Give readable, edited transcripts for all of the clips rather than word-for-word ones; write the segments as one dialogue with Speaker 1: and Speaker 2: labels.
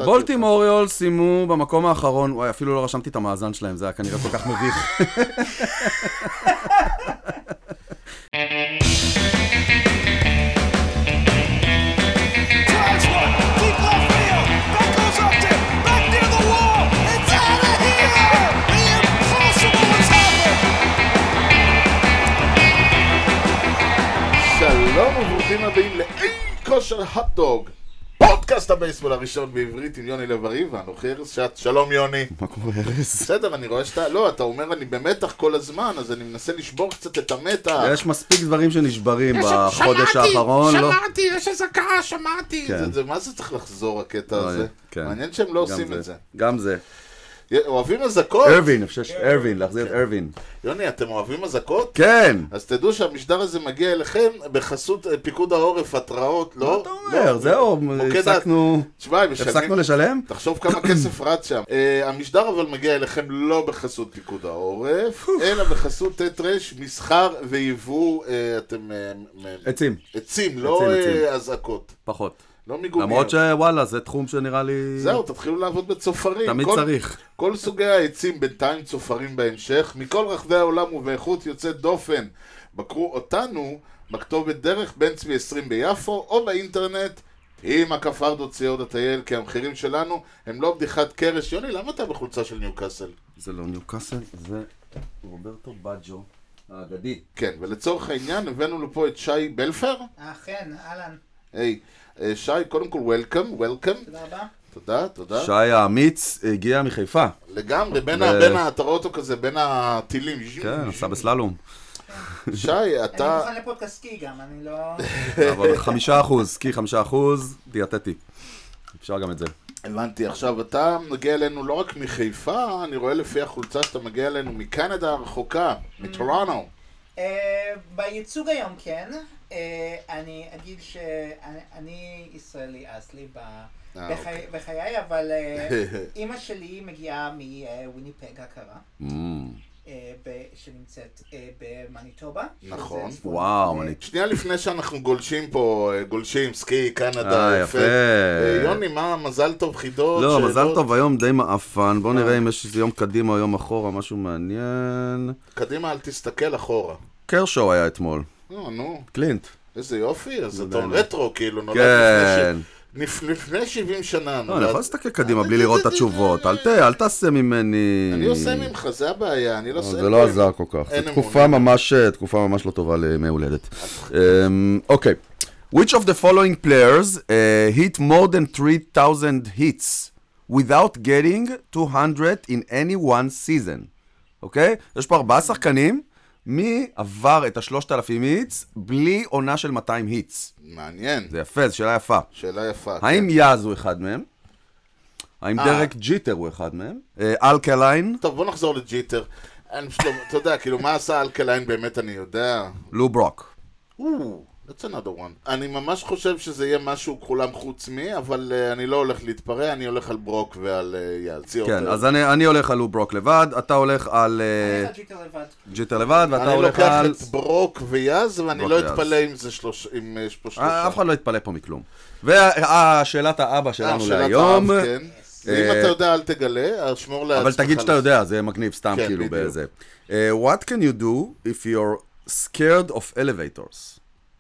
Speaker 1: בולטימור אוריולס סיימו במקום האחרון, וואי, אפילו לא רשמתי את המאזן שלהם, זה היה כנראה כל כך מביך.
Speaker 2: שלום וברוכים הבאים לאי כושר הוטדוג, פודקאסט הבייסבול הראשון בעברית עם יוני לב-ארי ואנוכי ארז שץ. שלום יוני.
Speaker 1: מה קורה ארז?
Speaker 2: בסדר, אני רואה שאתה, לא, אתה אומר אני במתח כל הזמן, אז אני מנסה לשבור קצת את המתח.
Speaker 1: יש מספיק דברים שנשברים בחודש האחרון.
Speaker 2: שמעתי, יש אזעקה, שמעתי. מה זה צריך לחזור הקטע הזה? מעניין שהם לא עושים את זה.
Speaker 1: גם זה.
Speaker 2: אוהבים אזעקות?
Speaker 1: ארווין, ארווין, להחזיר את ארווין.
Speaker 2: יוני, אתם אוהבים אזעקות?
Speaker 1: כן.
Speaker 2: אז תדעו שהמשדר הזה מגיע אליכם בחסות פיקוד העורף, התראות, לא?
Speaker 1: מה אתה אומר? זהו, הפסקנו לשלם?
Speaker 2: תחשוב כמה כסף רץ שם. המשדר אבל מגיע אליכם לא בחסות פיקוד העורף, אלא בחסות תטרש, מסחר ויבוא, עצים, לא אזעקות.
Speaker 1: פחות.
Speaker 2: לא מיגוניות.
Speaker 1: למרות שוואלה, זה תחום שנראה לי...
Speaker 2: זהו, תתחילו לעבוד בצופרים.
Speaker 1: תמיד צריך.
Speaker 2: כל סוגי העצים בינתיים צופרים בהמשך, מכל רחבי העולם ובאיכות יוצאת דופן. בקרו אותנו בכתובת דרך בן צבי 20 ביפו, או באינטרנט עם הכפר.co.il, כי המחירים שלנו הם לא בדיחת קרש. יוני, למה אתה בחולצה של ניוקאסל?
Speaker 1: זה לא ניוקאסל, זה רוברטו בג'ו האגדי.
Speaker 2: כן, ולצורך העניין הבאנו לפה את שי בלפר.
Speaker 3: כן, אהלן.
Speaker 2: היי. שי, קודם כל, וולקאם.
Speaker 3: תודה רבה.
Speaker 2: תודה.
Speaker 1: שי האמיץ הגיע מחיפה.
Speaker 2: לגמרי, בין אתה רואה אותו כזה, בין הטילים.
Speaker 1: כן, עשה בסללום.
Speaker 2: שי, אתה...
Speaker 3: אני מוכן לפודקאסט סקי גם, אני לא...
Speaker 1: אבל 5%, סקי 5%, דיאטטי. אפשר גם את זה.
Speaker 2: הבנתי, עכשיו אתה מגיע אלינו לא רק מחיפה, אני רואה לפי החולצה שאתה מגיע אלינו מקנדה הרחוקה, מטורונטו.
Speaker 3: בייצוג היום כן. אני אגיד שאני ישראלי אסלי בחיי, אבל אמא שלי מגיעה מוויניפג הקרה, שנמצאת במניטובה.
Speaker 2: נכון.
Speaker 1: וואו,
Speaker 2: שנייה לפני שאנחנו גולשים, סקי, קנדה,
Speaker 1: יפה.
Speaker 2: יוני, מה, מזל טוב, חידות?
Speaker 1: לא, מזל טוב היום די מאפן. בוא נראה אם יש יום קדימה או יום אחורה, משהו מעניין.
Speaker 2: קדימה, אל תסתכל אחורה.
Speaker 1: קרשו היה אתמול.
Speaker 2: נו.
Speaker 1: קלינט.
Speaker 2: איזה יופי, אז אתה רטרו, כאילו, נולד לפני 70 שנה.
Speaker 1: לא, אני יכול להסתכל קדימה בלי לראות את התשובות. אל תעשה ממני...
Speaker 2: אני עושה ממך, זה הבעיה, אני לא עושה...
Speaker 1: זה לא עזר כל כך. זו תקופה ממש לא טובה לימי הולדת. אוקיי. Which of the following players hit more than 3,000 hits without getting 200 in any one season? אוקיי? יש פה 4 שחקנים. מי עבר את 3,000 היטס בלי עונה של 200 היטס?
Speaker 2: מעניין.
Speaker 1: זה יפה, זו שאלה יפה.
Speaker 2: שאלה יפה.
Speaker 1: האם יאז הוא אחד מהם? האם דרק ג'יטר הוא אחד מהם? אלקליין?
Speaker 2: טוב, בוא נחזור לג'יטר. אתה יודע, כאילו, מה עשה אלקליין באמת אני יודע?
Speaker 1: לו ברוק.
Speaker 2: That's another one. אני ממש חושב שזה יהיה משהו כולם חוץ מי, אבל אני לא הולך להתפרע, אני הולך על ברוק ועל יאל.
Speaker 1: כן, אז אני הולך על לו ברוק לבד, אתה הולך על...
Speaker 3: אני הולך על ג'יטר לבד.
Speaker 1: ג'יטר לבד, ואתה הולך על...
Speaker 2: אני לוקח את ברוק ויאז, ואני לא אתפלא אם יש פה 3.
Speaker 1: אף אחד לא יתפלא פה מכלום. ושאלת האבא שלנו להיום...
Speaker 2: אם אתה יודע, אל תגלה, שמור לעצמך.
Speaker 1: אבל תגיד שאתה יודע, זה מגניב סתם כאילו באיזה. What can you do if you're scared of elevators?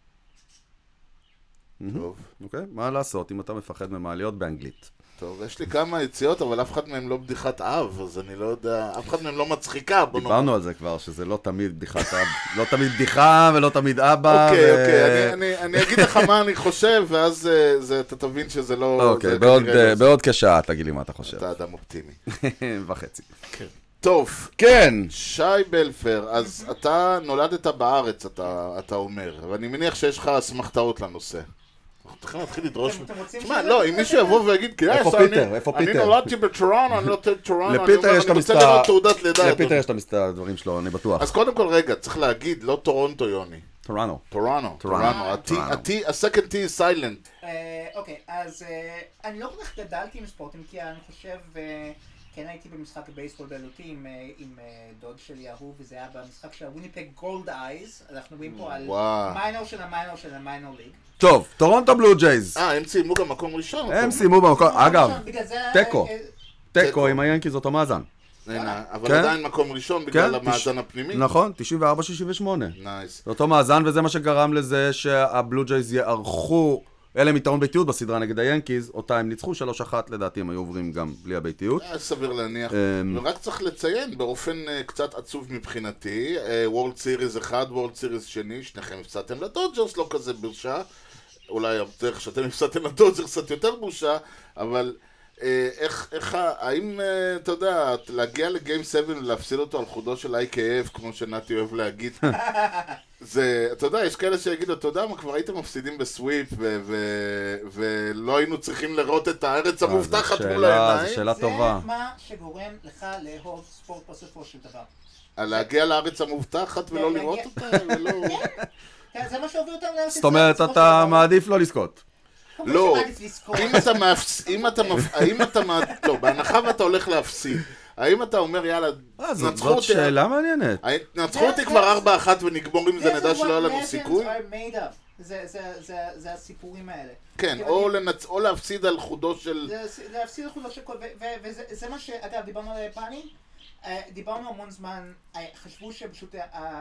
Speaker 2: טוב.
Speaker 1: אוקיי, מה לעשות אם אתה מפחד ממעליות באנגלית?
Speaker 2: טוב, יש לי כמה יציאות, אבל אף אחד מהם לא בדיחת אב, אז אני לא יודע, אף אחד מהם לא מצחיקה.
Speaker 1: דיברנו על זה כבר, שזה לא תמיד בדיחת אב, לא תמיד בדיחה ולא תמיד אבא.
Speaker 2: אוקיי, אני אגיד לך מה אני חושב, ואז אתה תבין שזה לא...
Speaker 1: אוקיי, בעוד כשעה תגיד לי מה אתה חושב.
Speaker 2: אתה אדם אופטימי.
Speaker 1: וחצי.
Speaker 2: טוב.
Speaker 1: כן.
Speaker 2: שי בלפר, אז אתה נולדת בארץ, אתה אומר, ואני מניח שיש לך אסמכתאות לנושא. אנחנו נתחיל לדרוש... תשמע, לא, אם מישהו יבוא ויגיד,
Speaker 1: איפה פיטר?
Speaker 2: אני נולדתי בטורונטו, אני לא טורונטו,
Speaker 1: לפיטר יש
Speaker 2: אני רוצה לראות תעודת לידה.
Speaker 1: לפיטר יש את הדברים שלו, אני בטוח.
Speaker 2: אז קודם כל רגע, צריך להגיד, לא טורונטו יוני.
Speaker 1: טורונטו.
Speaker 2: ה-second T is silent.
Speaker 3: אוקיי, אז אני לא כל כך גדלתי עם ספורטים, כי אני חושב כן הייתי במשחק בייסבול בילותי עם דוד שלי אהוב, וזה היה במשחק של הוויניפג גולד אייז, אנחנו רואים פה על מיינור של המיינור של המיינור ליג.
Speaker 1: טוב, טורונטו בלו ג'ייז.
Speaker 2: הם סיימו גם מקום ראשון.
Speaker 1: הם סיימו במקום, אגב, תיקו עם היאנקיז אותו מאזן.
Speaker 2: אבל עדיין מקום ראשון בגלל המאזן הפנימי.
Speaker 1: נכון, 94-68.
Speaker 2: נייס.
Speaker 1: זה אותו מאזן, וזה מה שגרם לזה שהבלו ג'ייז יערכו, אלה עם יתרון ביתיות בסדרה נגד היאנקיז, אותה הם ניצחו 3-1, לדעתי הם היו עוברים גם בלי הביתיות.
Speaker 2: סביר להניח. ורק צריך לציין, באופן קצת עצוב מבחינתי, וורלד סיריז 1, וורלד סיריז 2, שניכם הפסדתם לדודג'רס, לא כזה בושה. אולי דרך שאתם הפסדתם לדודג'רס קצת יותר בושה, אבל האם, אתה יודע, להגיע לגיים 7 ולהפסיד אותו על חודו של IKF, כמו שנתי אוהב להגיד, זה, אתה יודע, יש כאלה שיגידו, אתה יודע מה, כבר הייתם מפסידים בסוויפ, ולא היינו צריכים לראות את הארץ המובטחת מול העיניים.
Speaker 1: זו שאלה טובה.
Speaker 3: זה מה שגורם לך לאהוב ספורט בסופו של דבר.
Speaker 2: להגיע לארץ המובטחת ולא לראות אותה, ולא...
Speaker 3: כן, זה מה שהוביל אותם לארץ.
Speaker 1: זאת אומרת, אתה מעדיף לא לזכות.
Speaker 2: לא, האם אתה לא, בהנחה ואתה הולך להפסיד, האם אתה אומר יאללה,
Speaker 1: זאת שאלה מעניינת.
Speaker 2: נצחו אותי כבר 4-1 ונגמור עם זה, נדע שלא היה לנו סיכוי?
Speaker 3: זה הסיפורים האלה.
Speaker 2: כן, או להפסיד על חודו של...
Speaker 3: להפסיד על חודו של כל... וזה מה אגב, דיברנו על היפנים, דיברנו המון זמן, חשבו שפשוט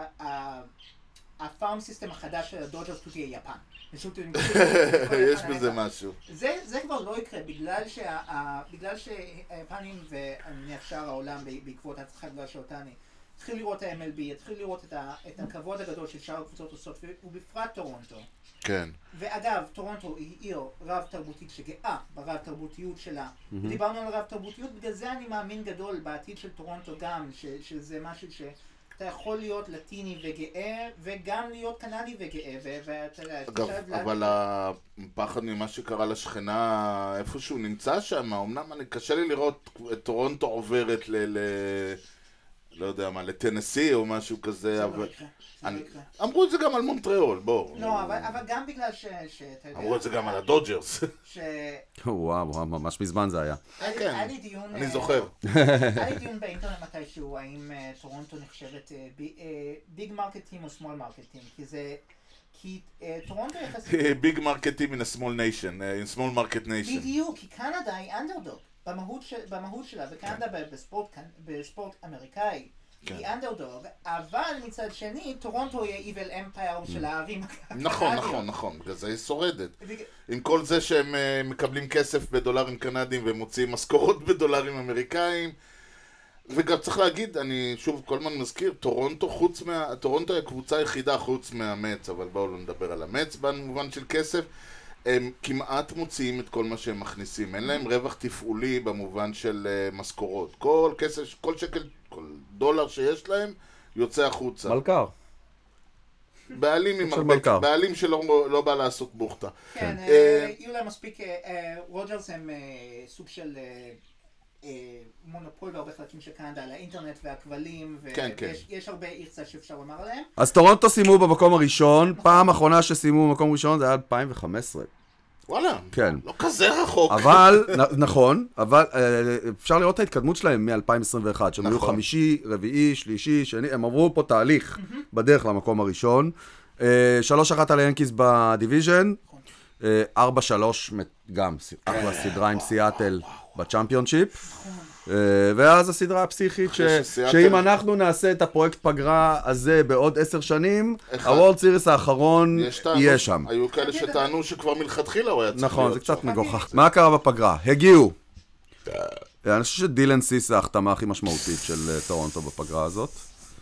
Speaker 3: הפארם סיסטם החדש של הדודג'רס פשוט יהיה יפן.
Speaker 2: יש בזה משהו.
Speaker 3: זה כבר לא יקרה, בגלל שהיפנים ואני מניח שאר העולם בעקבות ההצלחה גדולה של אותני, התחיל לראות ה-MLB, התחיל לראות את הכבוד הגדול ששאר הקבוצות עושות, ובפרט טורונטו.
Speaker 2: כן.
Speaker 3: ואגב, טורונטו היא עיר רב תרבותית שגאה ברב תרבותיות שלה. דיברנו על רב תרבותיות, בגלל זה אני מאמין גדול בעתיד של טורונטו גם, שזה משהו אתה יכול להיות לטיני וגאה, וגם להיות קנדי וגאה,
Speaker 2: אגב, אבל הפחד ממה שקרה לשכנה, איפשהו נמצא שם, אמנם קשה לי לראות את טורונטו עוברת לא יודע מה, לטנסי או משהו כזה,
Speaker 3: זה
Speaker 2: אבל...
Speaker 3: לא יקרה, זה לא יקרה.
Speaker 2: אמרו את זה גם על מונטריאול, בוא.
Speaker 3: לא, אבל גם בגלל
Speaker 2: אמרו את זה גם על הדודג'רס.
Speaker 1: וואו, ממש מזמן זה היה.
Speaker 3: היה לי דיון...
Speaker 2: אני זוכר.
Speaker 3: היה לי דיון באינטרנט מתישהו, האם טורונטו נחשבת ביג מרקטים או סמול מרקטים, כי טורונטו יחסית...
Speaker 2: ביג מרקטים in a small nation, in small market nation.
Speaker 3: בדיוק, כי קנדה היא אנדרדוג. במהות שלה, וקנדה בספורט אמריקאי היא אנדרדוג, אבל מצד שני, טורונטו היא איבל אמפייר של הערים הקנדיות.
Speaker 2: נכון, בגלל זה היא שורדת. עם כל זה שהם מקבלים כסף בדולרים קנדיים ומוציאים משכורות בדולרים אמריקאים, וגם צריך להגיד, אני שוב כל הזמן מזכיר, טורונטו היא הקבוצה היחידה חוץ מהמץ, אבל בואו לא נדבר על המץ במובן של כסף. הם כמעט מוציאים את כל מה שהם מכניסים, אין להם רווח תפעולי במובן של משכורות. כל כסף, כל שקל, כל דולר שיש להם יוצא החוצה.
Speaker 1: מלכר.
Speaker 2: בעלים שלא בא לעשות בוכתה.
Speaker 3: כן, יהיו להם מספיק, רוג'רס הם סוג של מונופול בהרבה חלקים של קנדה על האינטרנט והכבלים, ויש הרבה יחצה שאפשר לומר עליהם.
Speaker 1: אז טורונטו סיימו במקום הראשון, פעם אחרונה שסיימו במקום ראשון זה היה 2015.
Speaker 2: וואלה,
Speaker 1: כן.
Speaker 2: לא כזה רחוק.
Speaker 1: אבל, נכון, אבל אפשר לראות את ההתקדמות שלהם מ-2021, שהם היו חמישי, רביעי, שלישי, שני, הם עברו פה תהליך בדרך למקום הראשון. 3-1 על היאנקיז בדיוויז'ן, 4-3 גם, אחלה סדרה עם סיאטל בצ'אמפיונשיפ. ואז הסדרה הפסיכית שאם אנחנו נעשה את הפרויקט פגרה הזה בעוד 10 שנים, הוורלד סיריס האחרון יהיה שם.
Speaker 2: היו כאלה שטענו שכבר מלכתחילה הוא היה צריך להיות.
Speaker 1: נכון, זה קצת מגוחך. מה קרה בפגרה? הגיעו. אני חושב שדילן סיס ההחתמה הכי משמעותית של טורונטו בפגרה הזאת.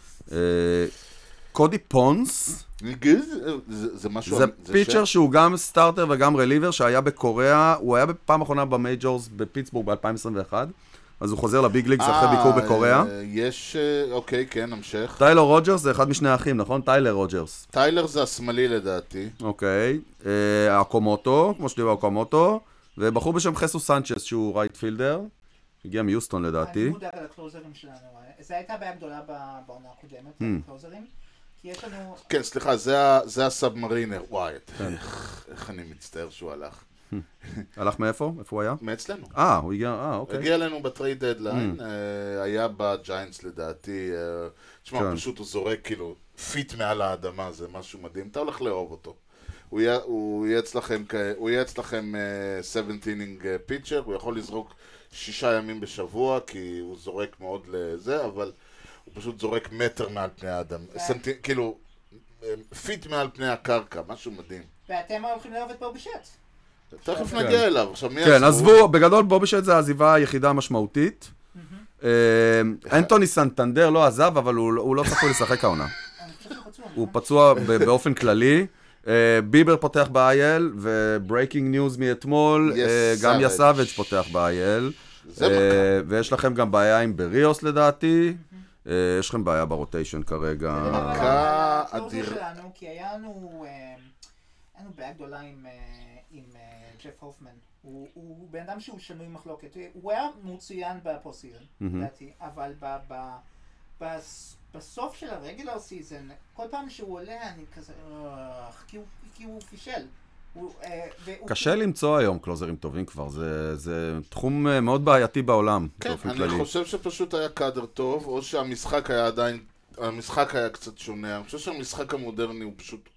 Speaker 1: קודי פונס.
Speaker 2: זה משהו...
Speaker 1: זה פיצ'ר שהוא גם סטארטר וגם רליבר שהיה בקוריאה, הוא היה בפעם האחרונה במייג'ורס בפיטסבורג ב-2021. אז הוא חוזר לביג ליגס אחרי ביקור בקוריאה.
Speaker 2: יש, אוקיי, כן, המשך.
Speaker 1: טיילר רוג'רס זה אחד משני האחים, נכון? טיילר רוג'רס.
Speaker 2: טיילר זה השמאלי לדעתי.
Speaker 1: אוקיי. אקומוטו, כמו שדיבר אקומוטו, ובחור בשם חסוס סנצ'ס שהוא רייט פילדר. הגיע מיוסטון לדעתי.
Speaker 3: אני מודאג על הקלוזרים שלנו. זה הייתה בעיה גדולה בעונה הקודמת, הקלוזרים. כי יש לנו...
Speaker 2: כן, סליחה, זה הסאבמרינר. וואי, איך אני מצטער שהוא הלך.
Speaker 1: הלך מאיפה? איפה הוא היה?
Speaker 2: מאצלנו.
Speaker 1: הוא הגיע, אוקיי.
Speaker 2: הגיע אלינו בטרייד דדליין, היה בג'יינטס לדעתי, תשמע, פשוט הוא זורק כאילו פיט מעל האדמה, זה משהו מדהים, אתה הולך לאהוב אותו. הוא יהיה אצלכם 17 אינינג פיצ'ר, הוא יכול לזרוק 6 ימים בשבוע, כי הוא זורק מאוד לזה, אבל הוא פשוט זורק מטר מעל פני האדם, כאילו, פיט מעל פני הקרקע, משהו מדהים.
Speaker 3: ואתם הולכים לאהוב את בובי שט.
Speaker 2: תכף נגיע אליו, עכשיו מי
Speaker 1: כן, עזבו, בגדול בובי שט זה העזיבה היחידה המשמעותית. אנטוני סנטנדר לא עזב, אבל הוא לא צפוי לשחק העונה. הוא פצוע באופן כללי. ביבר פותח ב-IL, וברייקינג ניוז מאתמול, גם יסאביץ' פותח ב-IL. ויש לכם גם בעיה עם בריאוס לדעתי. יש לכם בעיה ברוטיישן כרגע.
Speaker 2: מכה אדיר.
Speaker 3: כי היה לנו בעיה גדולה עם ג'ף הופמן. הוא בן אדם שהוא שנוי מחלוקת. הוא היה מצוין בפוסט-סיזן, לדעתי, אבל בסוף של הרגולר סיזן, כל פעם שהוא עולה אני כזה, כי הוא פישל.
Speaker 1: קשה למצוא היום קלוזרים טובים כבר, זה תחום מאוד בעייתי בעולם.
Speaker 2: כן, אני חושב שפשוט היה קאדר טוב, או שהמשחק היה עדיין, המשחק היה קצת שונה. אני חושב שהמשחק המודרני הוא פשוט,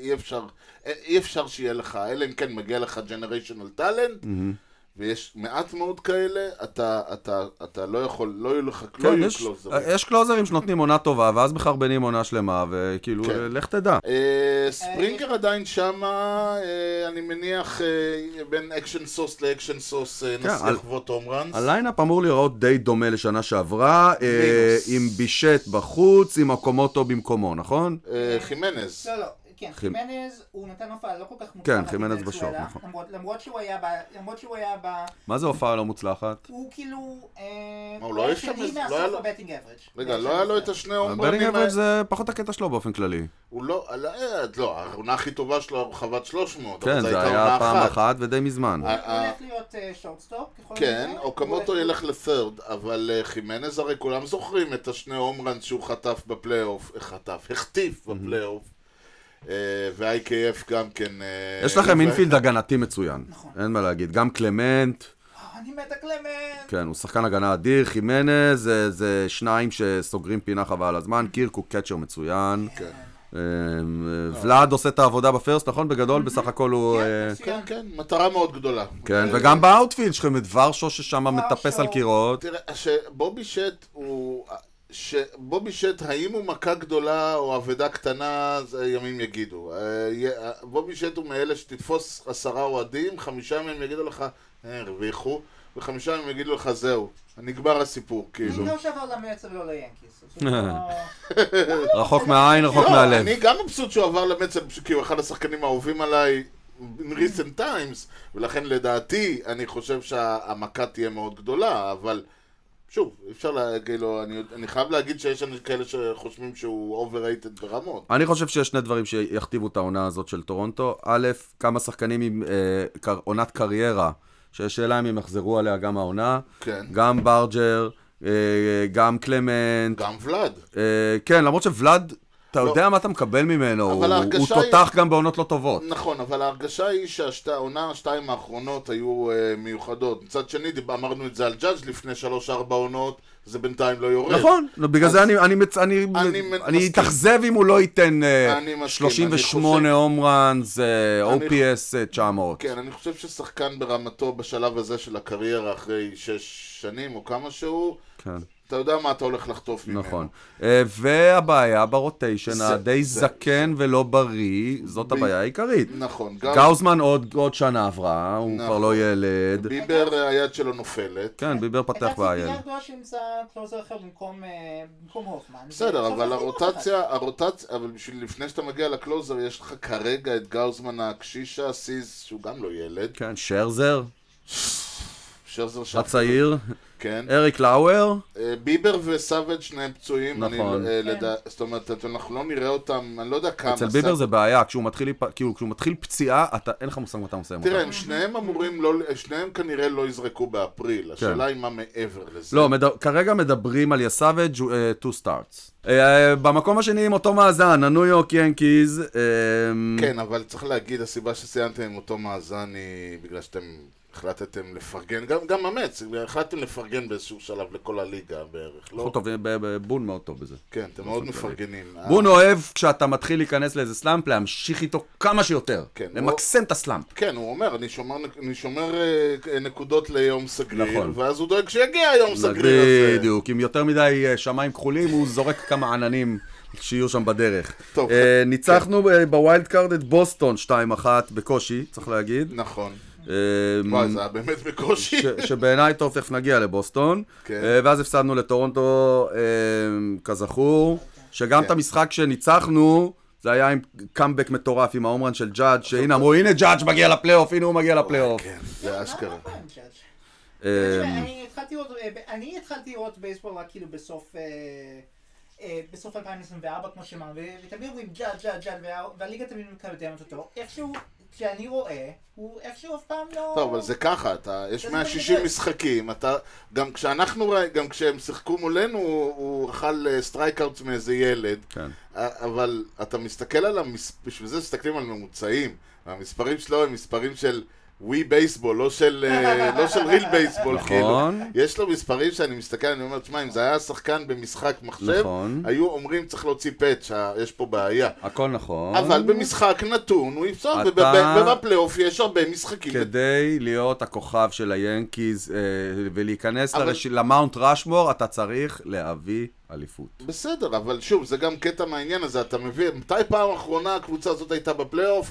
Speaker 2: אי אפשר שיהיה לך, אלא אם כן מגיע לך ג'נריישנל טלנט, ויש מעט מאוד כאלה, אתה לא יכול, לא יהיו לך, לא יהיו קלוזרים.
Speaker 1: יש קלוזרים שנותנים עונה טובה, ואז מחרבנים עונה שלמה, וכאילו, לך תדע.
Speaker 2: ספרינגר עדיין שמה, אני מניח, בין אקשן סוס לאקשן סוס נצליח וות הומרנס.
Speaker 1: הליינאפ אמור לראות די דומה לשנה שעברה, עם בישט בחוץ, עם הקומוטו במקומו, נכון?
Speaker 2: חימנז.
Speaker 3: לא. כן, חימנז הוא נתן הופעה לא כל כך מוצלחת.
Speaker 1: כן, חימנז בשוק, נכון.
Speaker 3: למרות שהוא היה ב...
Speaker 1: מה זה הופעה לא מוצלחת?
Speaker 3: הוא כאילו...
Speaker 2: הוא לא יש שם... רגע, לא היה לו את השני הומרנים...
Speaker 1: בטינג אברג' זה פחות הקטע שלו באופן כללי.
Speaker 2: הוא לא... לא, העונה הכי טובה שלו הרחבת 300.
Speaker 1: כן, זה היה פעם אחת ודי מזמן.
Speaker 3: הוא הולך להיות שורטסטופ.
Speaker 2: כן, או כמותו ילך לת'רד, אבל חימנז הרי כולם זוכרים את השני הומרנס שהוא חטף בפלייאוף, החטיף בפלייאוף. ו-IKF גם כן...
Speaker 1: יש לכם אינפילד הגנתי מצוין. אין מה להגיד. גם קלמנט.
Speaker 3: אני מת הקלמנט.
Speaker 1: כן, הוא שחקן הגנה אדיר. חימנז זה שניים שסוגרים פינה חבל הזמן. קירק הוא קצ'ר מצוין. ולאד עושה את העבודה בפרסט, נכון? בגדול, בסך הכל הוא...
Speaker 2: כן, מטרה מאוד גדולה.
Speaker 1: כן, וגם באוטפילד שלכם את ורשו ששם מטפס על קירות.
Speaker 2: תראה, שבובי שט הוא... שבובי שט, האם הוא מכה גדולה או עבדה קטנה, ימים יגידו. בובי שט הוא מאלה שתתפוס 10 אוהדים, 5 מהם יגידו לך, הרוויחו, ו5 מהם יגידו לך, זהו, נגמר הסיפור, כאילו.
Speaker 3: אני לא שעבר למץ ולא ליאנקיס.
Speaker 1: רחוק מהעין, רחוק מהלב.
Speaker 2: אני גם מבסוט שהוא עבר למץ, כי הוא אחד השחקנים האהובים עליי in recent times, ולכן לדעתי, אני חושב שהמכה תהיה מאוד גדולה, אבל... שוב, אפשר להגיד לו, אני חייב להגיד שיש כאלה שחושבים שהוא overrated ברמות.
Speaker 1: אני חושב שיש שני דברים שיכתיבו את העונה הזאת של טורונטו. א', כמה שחקנים עם עונת קריירה, שיש שאלה אם הם יחזרו עליה גם העונה.
Speaker 2: כן.
Speaker 1: גם ברג'ר, גם קלמנט.
Speaker 2: גם ולד.
Speaker 1: כן, למרות שוולד, אתה יודע מה אתה מקבל ממנו, הוא תותח גם בעונות לא טובות.
Speaker 2: נכון, אבל ההרגשה היא שהעונה, השתיים האחרונות היו מיוחדות. מצד שני, אמרנו את זה על ג'אדג' לפני 3-4 עונות, זה בינתיים לא יורד.
Speaker 1: נכון, בגלל זה אני אתאכזב אם הוא לא ייתן 38 הומרנס, OPS 900.
Speaker 2: כן, אני חושב ששחקן ברמתו בשלב הזה של הקריירה אחרי 6 שנים או כמה שהוא, אתה יודע מה אתה הולך לחטוף ממנו.
Speaker 1: נכון. והבעיה ברוטיישן, הדי זקן ולא בריא, זאת הבעיה העיקרית.
Speaker 2: נכון.
Speaker 1: גאוזמן עוד שנה עברה, הוא כבר לא ילד.
Speaker 2: ביבר היד שלו נופלת.
Speaker 1: כן, ביבר פתח בעיה.
Speaker 3: ביבר גדולה שימצא קלוזר אחר במקום הופמן.
Speaker 2: בסדר, אבל הרוטציה, אבל לפני שאתה מגיע לקלוזר, יש לך כרגע את גאוזמן הקשישה, סיז, שהוא גם לא ילד.
Speaker 1: כן, שרזר.
Speaker 2: שרזר שפט.
Speaker 1: הצעיר,
Speaker 2: כן.
Speaker 1: אריק לאואר.
Speaker 2: ביבר וסאבג' שניהם פצועים.
Speaker 1: נכון.
Speaker 2: זאת אומרת, אנחנו לא נראה אותם, אני לא יודע כמה.
Speaker 1: אצל ביבר זה בעיה, כשהוא מתחיל פציעה, אין לך מושג מתי הוא מסיים אותה.
Speaker 2: תראה, שניהם כנראה לא יזרקו באפריל. השאלה היא מה מעבר לזה.
Speaker 1: לא, כרגע מדברים על יסאבג' 2 starts. במקום השני עם אותו מאזן, הניו יורק ינקיז.
Speaker 2: כן, אבל צריך להגיד, הסיבה שסיימתם עם אותו מאזן היא בגלל שאתם החלטתם לפרגן, גם אמץ, החלטתם לפרגן באיזשהו שלב לכל הליגה בערך, לא?
Speaker 1: בון מאוד טוב בזה.
Speaker 2: כן, אתם מאוד מפרגנים.
Speaker 1: בון אוהב כשאתה מתחיל להיכנס לאיזה סלאמפ, להמשיך איתו כמה שיותר,
Speaker 2: כן,
Speaker 1: למקסם את הסלאמפ.
Speaker 2: כן, הוא אומר, אני שומר נקודות ליום סגריר,
Speaker 1: נכון.
Speaker 2: ואז הוא דואג שיגיע היום סגריר הזה.
Speaker 1: בדיוק, עם יותר מדי שמיים כחולים, הוא זורק כמה עננים שיהיו שם בדרך.
Speaker 2: טוב,
Speaker 1: ניצחנו בווילד קארד את בוסטון 2-1 בקושי, צריך להגיד.
Speaker 2: נכון. וואי, זה היה באמת בקושי.
Speaker 1: שבעיניי טוב, תכף נגיע לבוסטון.
Speaker 2: כן.
Speaker 1: ואז הפסדנו לטורונטו, כזכור, שגם את המשחק שניצחנו, זה היה עם קאמבק מטורף עם ההומרן של ג'אדג', שהנה אמרו, הנה ג'אדג' מגיע לפלייאוף, הנה הוא מגיע לפלייאוף.
Speaker 2: כן, זה אשכרה.
Speaker 3: אני התחלתי לראות בייסבול רק כאילו בסוף 2024, כמו שאמר, ותמיד אומרים ג'אדג' והליגה תמיד מקדמת אותו. איכשהו, כשאני רואה, הוא איכשהו אף פעם לא...
Speaker 2: טוב, אבל זה ככה, יש 160 משחקים, גם כשהם שיחקו מולנו, הוא אכל סטרייקאוטס מאיזה ילד, אבל אתה מסתכל על בשביל זה מסתכלים על ממוצעים, המספרים שלו הם מספרים של ווי בייסבול, לא של ריל בייסבול,
Speaker 1: נכון.
Speaker 2: יש לו מספרים שאני מסתכל, אני אומר, תשמע, אם זה היה שחקן במשחק מחשב, היו אומרים צריך להוציא פאץ', יש פה בעיה.
Speaker 1: הכל נכון.
Speaker 2: אבל במשחק נתון הוא יפסוק, ובפלייאוף יש הרבה משחקים.
Speaker 1: כדי להיות הכוכב של היאנקיז ולהיכנס למאונט רשמור, אתה צריך להביא אליפות.
Speaker 2: בסדר, אבל שוב, זה גם קטע מהעניין הזה, אתה מביא, מתי פעם האחרונה הקבוצה הזאת הייתה בפלייאוף?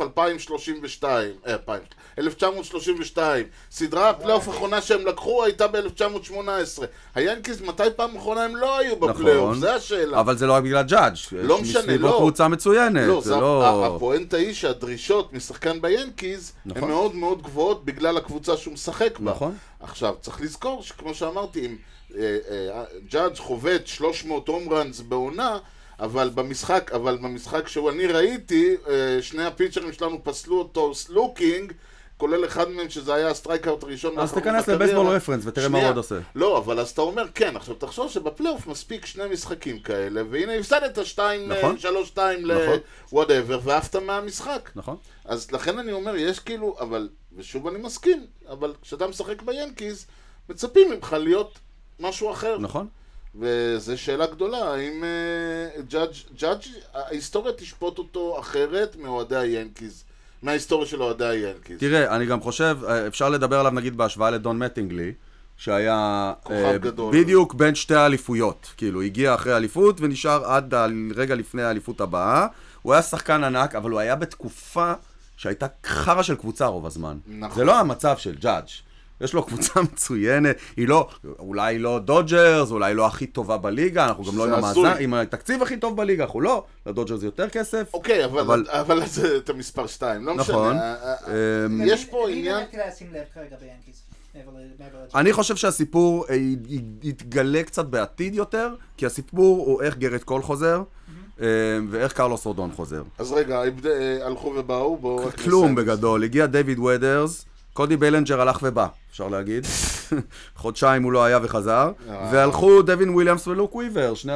Speaker 2: 1932. סדרה הפלייאוף האחרונה שהם לקחו הייתה ב-1918. היאנקיז, מתי פעם האחרונה הם לא היו בפלייאוף? זה השאלה.
Speaker 1: אבל זה לא רק בגלל ג'אדג'.
Speaker 2: לא משנה, לא.
Speaker 1: קבוצה מצוינת.
Speaker 2: לא, הפואנטה היא שהדרישות משחקן ביאנקיז הן מאוד מאוד גבוהות בגלל הקבוצה שהוא משחק בה.
Speaker 1: נכון.
Speaker 2: עכשיו, צריך לזכור שכמו שאמרתי, אם ג'אדג' חובט 300 הום-ראנס בעונה, אבל במשחק שאני ראיתי, שני הפיצ'רים שלנו פסלו אותו סלוקינג, כולל אחד מהם שזה היה הסטרייקאוט הראשון.
Speaker 1: אז תיכנס לבייסבול רפרנס ותראה מה הוא עוד עושה.
Speaker 2: לא, אבל אז אתה אומר, כן, עכשיו תחשוב שבפלייאוף מספיק שני משחקים כאלה, והנה הפסדת 3-2 ל-whatever, ואהבת מהמשחק.
Speaker 1: נכון.
Speaker 2: אז לכן אני אומר, יש כאילו, אבל, ושוב אני מסכים, אבל כשאתה משחק ביאנקיז, מצפים ממך להיות משהו אחר.
Speaker 1: נכון.
Speaker 2: וזו שאלה גדולה, האם ג'אדג' ההיסטוריה תשפוט אותו אחרת מאוהדי היאנקיז, מההיסטוריה של אוהדי היאנקיז.
Speaker 1: תראה, אני גם חושב, אפשר לדבר עליו נגיד בהשוואה לדון מטינגלי, שהיה בדיוק בין שתי האליפויות. כאילו, הגיע אחרי האליפות ונשאר עד רגע לפני האליפות הבאה. הוא היה שחקן ענק, אבל הוא היה בתקופה שהייתה חרה של קבוצה רוב הזמן. נכון. זה לא המצב של ג'אדג'. יש לו קבוצה מצוינת, היא לא, אולי לא דודג'רס, אולי לא הכי טובה בליגה, אנחנו גם לא עם המאזן, עם התקציב הכי טוב בליגה, אנחנו לא, לדודג'רס זה יותר כסף.
Speaker 2: אוקיי, אבל זה את המספר 2, לא משנה.
Speaker 1: נכון.
Speaker 2: יש פה עניין...
Speaker 3: מי באמת לשים לב כרגע ביאנקיז?
Speaker 1: אני חושב שהסיפור יתגלה קצת בעתיד יותר, כי הסיפור הוא איך גרד קול חוזר, ואיך קרלוס רודון חוזר.
Speaker 2: אז רגע, הלכו ובאו,
Speaker 1: כלום בגדול, הגיע דיוויד ווידרס, קודי בלנג'ר הלך ובא, אפשר להגיד. חודשיים הוא לא היה וחזר. והלכו דווין וויליאמס ולוק וויבר, שני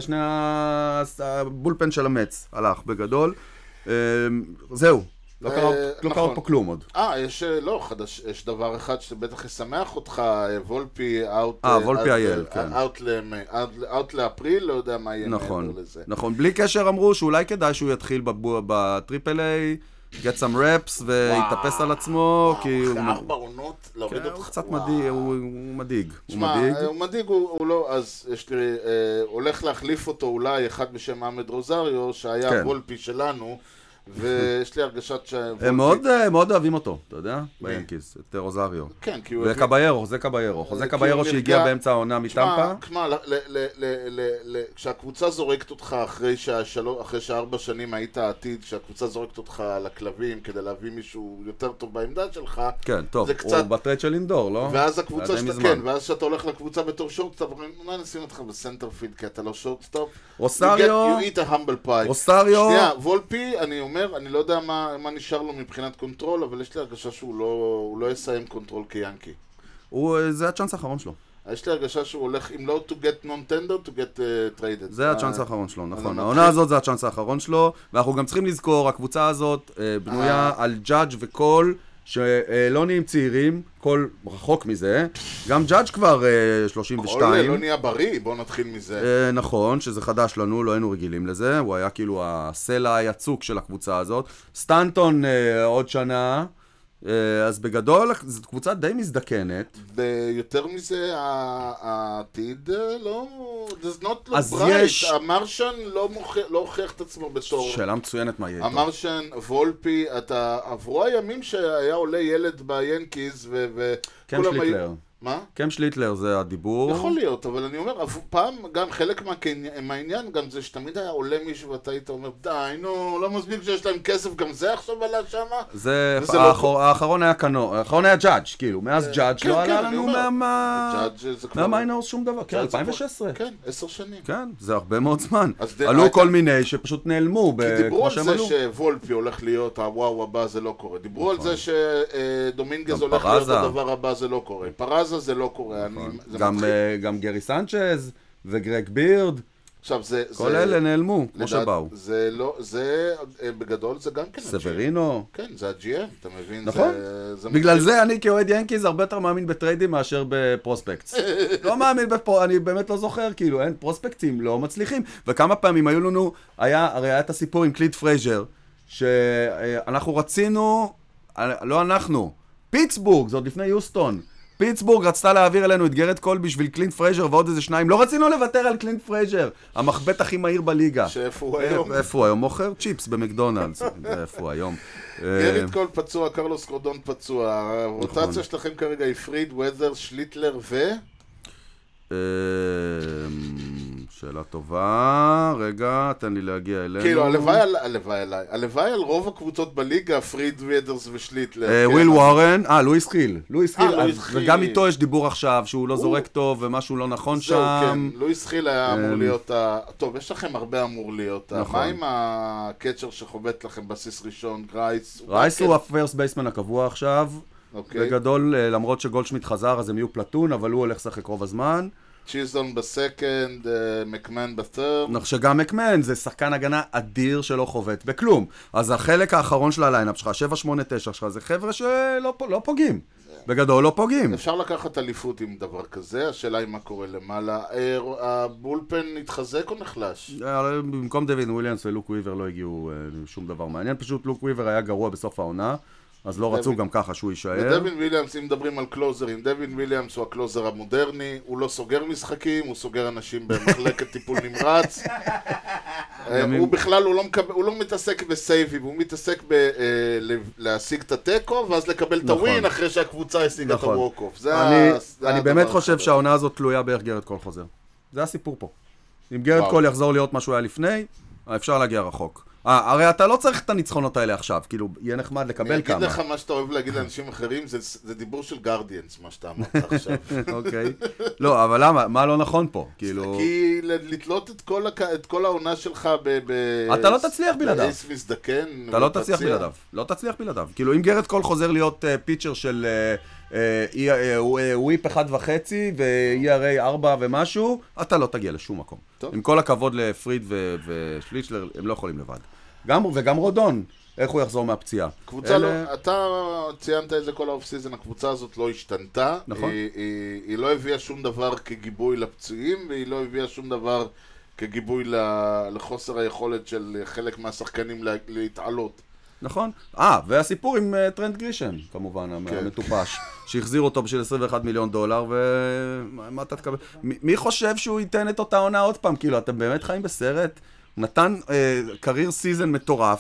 Speaker 1: הבולפן של המץ, הלך בגדול. זהו, לא קרה פה כלום עוד.
Speaker 2: יש דבר אחד שבטח ישמח אותך, וולפי
Speaker 1: וולפי אייל, כן.
Speaker 2: אאוט לאפריל, לא יודע מה יהיה מעבר לזה.
Speaker 1: נכון, בלי קשר אמרו שאולי כדאי שהוא יתחיל בטריפל איי, get some reps ויתאפס על עצמו, כי
Speaker 2: הוא... 4 עונות להוריד אותך.
Speaker 1: הוא קצת מדאיג, הוא מדאיג.
Speaker 2: הוא מדאיג, הוא לא, אז יש לי, הולך להחליף אותו אולי אחד בשם עמד רוזריו, שהיה וולפי שלנו, ויש לי הרגשת
Speaker 1: הם מאוד אוהבים אותו, אתה יודע? ביאנקיז, את רוזריו.
Speaker 2: כן, כי הוא...
Speaker 1: וקביירו, זה קביירו. חוזה קביירו שהגיע באמצע העונה מטמפה.
Speaker 2: תשמע, כשהקבוצה זורקת אותך אחרי ש4 שנים היית העתיד, כשהקבוצה זורקת אותך לכלבים כדי להביא מישהו יותר טוב בעמדה שלך,
Speaker 1: כן, טוב, הוא בטרייד של אינדור, לא?
Speaker 2: ואז הקבוצה שאתה, כן, ואז שאתה הולך לקבוצה בתור שורטסטופ, מה נשים אותך בסנטרפילד כי אתה לא שורטסטופ?
Speaker 1: רוסריו,
Speaker 2: you eat a humble pie.
Speaker 1: רוסריו.
Speaker 2: שנייה, וולפי, אני אומר, אני לא יודע מה נשאר לו מבחינת קונטרול, אבל יש לי הרגשה שהוא לא יסיים קונטרול כיאנקי.
Speaker 1: זה הצ'אנס האחרון שלו.
Speaker 2: יש לי הרגשה שהוא הולך, אם לא to get non-tender, to get traded.
Speaker 1: זה הצ'אנס האחרון שלו, נכון. העונה הזאת זה הצ'אנס האחרון שלו, ואנחנו גם צריכים לזכור, הקבוצה הזאת בנויה על ג'אדג' וקול, שלא נהיים צעירים, קול רחוק מזה, גם ג'אדג' כבר 32.
Speaker 2: קול לא נהיה בריא, בואו נתחיל מזה.
Speaker 1: נכון, שזה חדש לנו, לא היינו רגילים לזה, הוא היה כאילו הסלע היצוק של הקבוצה הזאת. סטנטון עוד שנה, אז בגדול זו קבוצה די מזדקנת.
Speaker 2: ויותר מזה, העתיד לא... does not look bright. המרשן לא הוכיח את עצמו בתור...
Speaker 1: שאלה מצוינת מה יהיה איתו.
Speaker 2: המרשן, וולפי, עברו הימים שהיה עולה ילד ביאנקיז
Speaker 1: קם שליטלר.
Speaker 2: מה?
Speaker 1: קם שליטלר זה הדיבור.
Speaker 2: יכול להיות, אבל אני אומר, פעם גם חלק מהעניין גם זה שתמיד היה עולה מישהו ואתה היית אומר, די, נו, לא מספיק שיש להם כסף, גם זה עכשיו עלה שמה?
Speaker 1: זה, האחרון היה קנו, האחרון היה ג'אדג', כאילו, מאז ג'אדג' לא עלה לנו מהמיינורס שום דבר, כן, 2016.
Speaker 2: כן, 10 שנים.
Speaker 1: כן, זה הרבה מאוד זמן. עלו כל מיני שפשוט נעלמו,
Speaker 2: כי דיברו על זה שוולפי הולך להיות הוואו הבא, זה לא קורה. דיברו על זה שדומינגז הולך להיות הדבר הבא, זה לא קורה. פרזה זה לא קורה.
Speaker 1: גם גרי סנצ'ז וגרג בירד, כל אלה נעלמו, כמו שבאו.
Speaker 2: זה בגדול זה גם כן
Speaker 1: סברינו.
Speaker 2: כן, זה ה-GM, אתה מבין?
Speaker 1: נכון. בגלל זה אני כאוהד ינקיז הרבה יותר מאמין בטריידים מאשר בפרוספקטס. לא מאמין אני באמת לא זוכר, כאילו, אין פרוספקטים, לא מצליחים. וכמה פעמים היו לנו, הרי היה את הסיפור עם קליד פרייזר, שאנחנו רצינו, לא אנחנו, פיטסבורג, זה עוד לפני יוסטון. פיטסבורג רצתה להעביר אלינו את גרד קול בשביל קלינט פרייזר ועוד איזה שניים. לא רצינו לוותר על קלינט פרייזר, המחבט הכי מהיר בליגה.
Speaker 2: שאיפה הוא היום?
Speaker 1: איפה הוא היום? מוכר צ'יפס במקדונלדס. איפה הוא היום?
Speaker 2: גרד קול פצוע, קרלוס קורדון פצוע. הרוטציה שלכם כרגע היא פריד, ווית'ר, שליטלר ו...
Speaker 1: שאלה טובה, רגע, תן לי להגיע אלינו.
Speaker 2: כאילו, הלוואי על רוב הקבוצות בליגה, פריד, ווית'רס ושליטלר.
Speaker 1: וויל וורן, לואיס חיל. וגם איתו יש דיבור עכשיו שהוא לא זורק טוב ומשהו לא נכון שם.
Speaker 2: זהו, כן, לואיס חיל היה אמור להיות... טוב, יש לכם הרבה אמור להיות. מה עם הקצ'ר שחובט לכם בסיס ראשון, רייס?
Speaker 1: רייס הוא הפרסט בייסמן הקבוע עכשיו. בגדול, למרות שגולדשמיט חזר, אז הם יהיו פלטון, אבל הוא הולך לשחק רוב הזמן.
Speaker 2: צ'יזון בסקנד, מקמן בת'רד.
Speaker 1: שגם מקמן זה שחקן הגנה אדיר שלא חובט בכלום. אז החלק האחרון של הליינאפ שלך, 7, 8, 9 שלך, זה חבר'ה שלא פוגעים. בגדול לא פוגעים.
Speaker 2: אפשר לקחת אליפות עם דבר כזה, השאלה היא מה קורה למעלה. הבולפן התחזק או נחלש?
Speaker 1: במקום דווין וויליאמס ולוק וויבר לא הגיעו שום דבר מעניין, פשוט לוק וויבר היה גרוע בסוף העונה. אז לא רצו גם ככה שהוא יישאר.
Speaker 2: ודווין וויליאמס, אם מדברים על קלוזרים, דווין וויליאמס הוא הקלוזר המודרני, הוא לא סוגר משחקים, הוא סוגר אנשים במחלקת טיפול נמרץ. הוא בכלל, הוא לא מתעסק בסייבים, הוא מתעסק להשיג את הטקו, ואז לקבל את הווין אחרי שהקבוצה השיגה את הווקוף.
Speaker 1: אני באמת חושב שהעונה הזאת תלויה באיך גרד קול חוזר. זה הסיפור פה. אם גרד קול יחזור להיות מה שהוא היה לפני, אפשר להגיע רחוק. הרי אתה לא צריך את הניצחונות האלה עכשיו, כאילו, יהיה נחמד לקבל כמה.
Speaker 2: אני אגיד לך מה שאתה אוהב להגיד לאנשים אחרים, זה דיבור של גרדיאנס, מה שאתה אמרת עכשיו.
Speaker 1: אוקיי. לא, אבל למה? מה לא נכון פה? כאילו...
Speaker 2: כי לתלות את כל העונה שלך
Speaker 1: אתה לא תצליח בלעדיו.
Speaker 2: באיס מזדקן.
Speaker 1: אתה לא תצליח בלעדיו. לא תצליח בלעדיו. כאילו, אם גרד קול חוזר להיות פיצ'ר של וויפ 1.5 ו-ERA 4 ומשהו, אתה לא תגיע לשום מקום. עם כל הכבוד לפריד ושליטלר, הם לא יכולים לבד. וגם רודון, איך הוא יחזור מהפציעה.
Speaker 2: אתה ציינת את זה כל האוף סיזן, הקבוצה הזאת לא השתנתה.
Speaker 1: נכון.
Speaker 2: היא לא הביאה שום דבר כגיבוי לפצועים, והיא לא הביאה שום דבר כגיבוי לחוסר היכולת של חלק מהשחקנים להתעלות.
Speaker 1: נכון. והסיפור עם טרנט גרישם, כמובן, המטופש, שהחזיר אותו בשביל $21 מיליון, ומה אתה תקבל? מי חושב שהוא ייתן את אותה עונה עוד פעם? כאילו, אתם באמת חיים בסרט? נתן קרייר סיזן מטורף,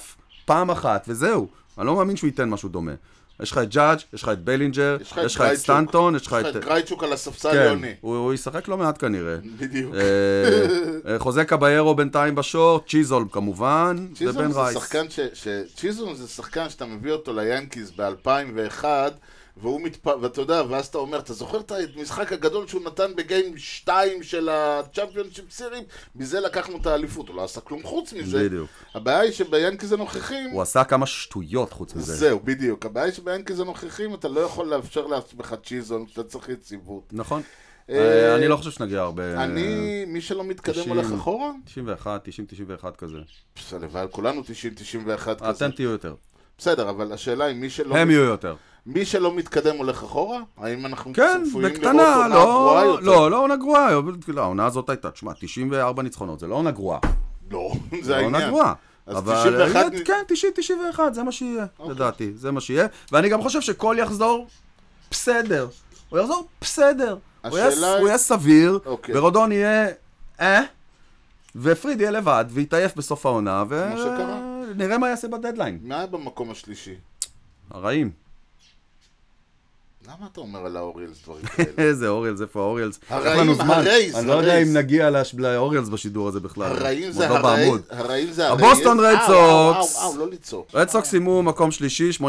Speaker 1: פעם אחת, וזהו. אני לא מאמין שהוא ייתן משהו דומה. יש לך את ג'אדג', יש לך את בלינג'ר, יש לך את סטנטון, יש לך את
Speaker 2: גרייצ'וק על הספסל
Speaker 1: כן,
Speaker 2: יוני.
Speaker 1: הוא ישחק לא מעט כנראה.
Speaker 2: בדיוק.
Speaker 1: חוזה קביירו בינתיים בשורט, צ'יזול כמובן, ובן רייס.
Speaker 2: צ'יזול זה שחקן שאתה מביא אותו ליאנקיז ב-2001, ואתה יודע, ואז אתה אומר, אתה זוכר את המשחק הגדול שהוא נתן בגיים 2 של הצ'מפיונשיפ סירים? מזה לקחנו את האליפות, הוא לא עשה כלום חוץ מזה.
Speaker 1: בדיוק.
Speaker 2: הבעיה היא שביאנקיז הנוכחים...
Speaker 1: הוא עשה כמה שטויות חוץ מזה.
Speaker 2: זהו, בדיוק. הבעיה היא שביאנקיז הנוכחים אתה לא יכול לאפשר לעצמך צ'יזון, שאתה צריך יציבות.
Speaker 1: נכון. אני לא חושב שנגיע הרבה...
Speaker 2: מי שלא מתקדם הולך אחורה?
Speaker 1: 91, 90, 91 כזה.
Speaker 2: בסדר, כולנו 90, 91 כזה.
Speaker 1: אתם תהיו יותר.
Speaker 2: בסדר, אבל השאלה היא מי שלא...
Speaker 1: הם יהיו יותר.
Speaker 2: מי שלא מתקדם הולך אחורה? האם אנחנו
Speaker 1: כן, בקטנה, לא עונה גרועה. העונה הזאת הייתה, תשמע, 94 ניצחונות, זה לא עונה גרועה.
Speaker 2: לא, זה העניין.
Speaker 1: לא עונה גרועה. אבל
Speaker 2: 91...
Speaker 1: כן, 90-91, זה מה שיהיה, לדעתי, זה מה שיהיה. ואני גם חושב שכל יחזור בסדר. הוא יחזור בסדר. הוא יהיה סביר, ורודון יהיה ופריד יהיה לבד, ויתעייף בסוף העונה, ונראה מה יעשה בדדליין.
Speaker 2: מה היה במקום השלישי?
Speaker 1: הרעים.
Speaker 2: למה אתה אומר על האוריאלס דברים כאלה?
Speaker 1: איזה אוריאלס, איפה האוריאלס?
Speaker 2: הרעים, הרייס.
Speaker 1: אני לא יודע אם נגיע לאוריאלס בשידור הזה בכלל.
Speaker 2: הרעים זה הרייס.
Speaker 1: הבוסטון רד סוקס.
Speaker 2: לא ליצוק.
Speaker 1: רד סוקס שימו מקום שלישי, 83-79.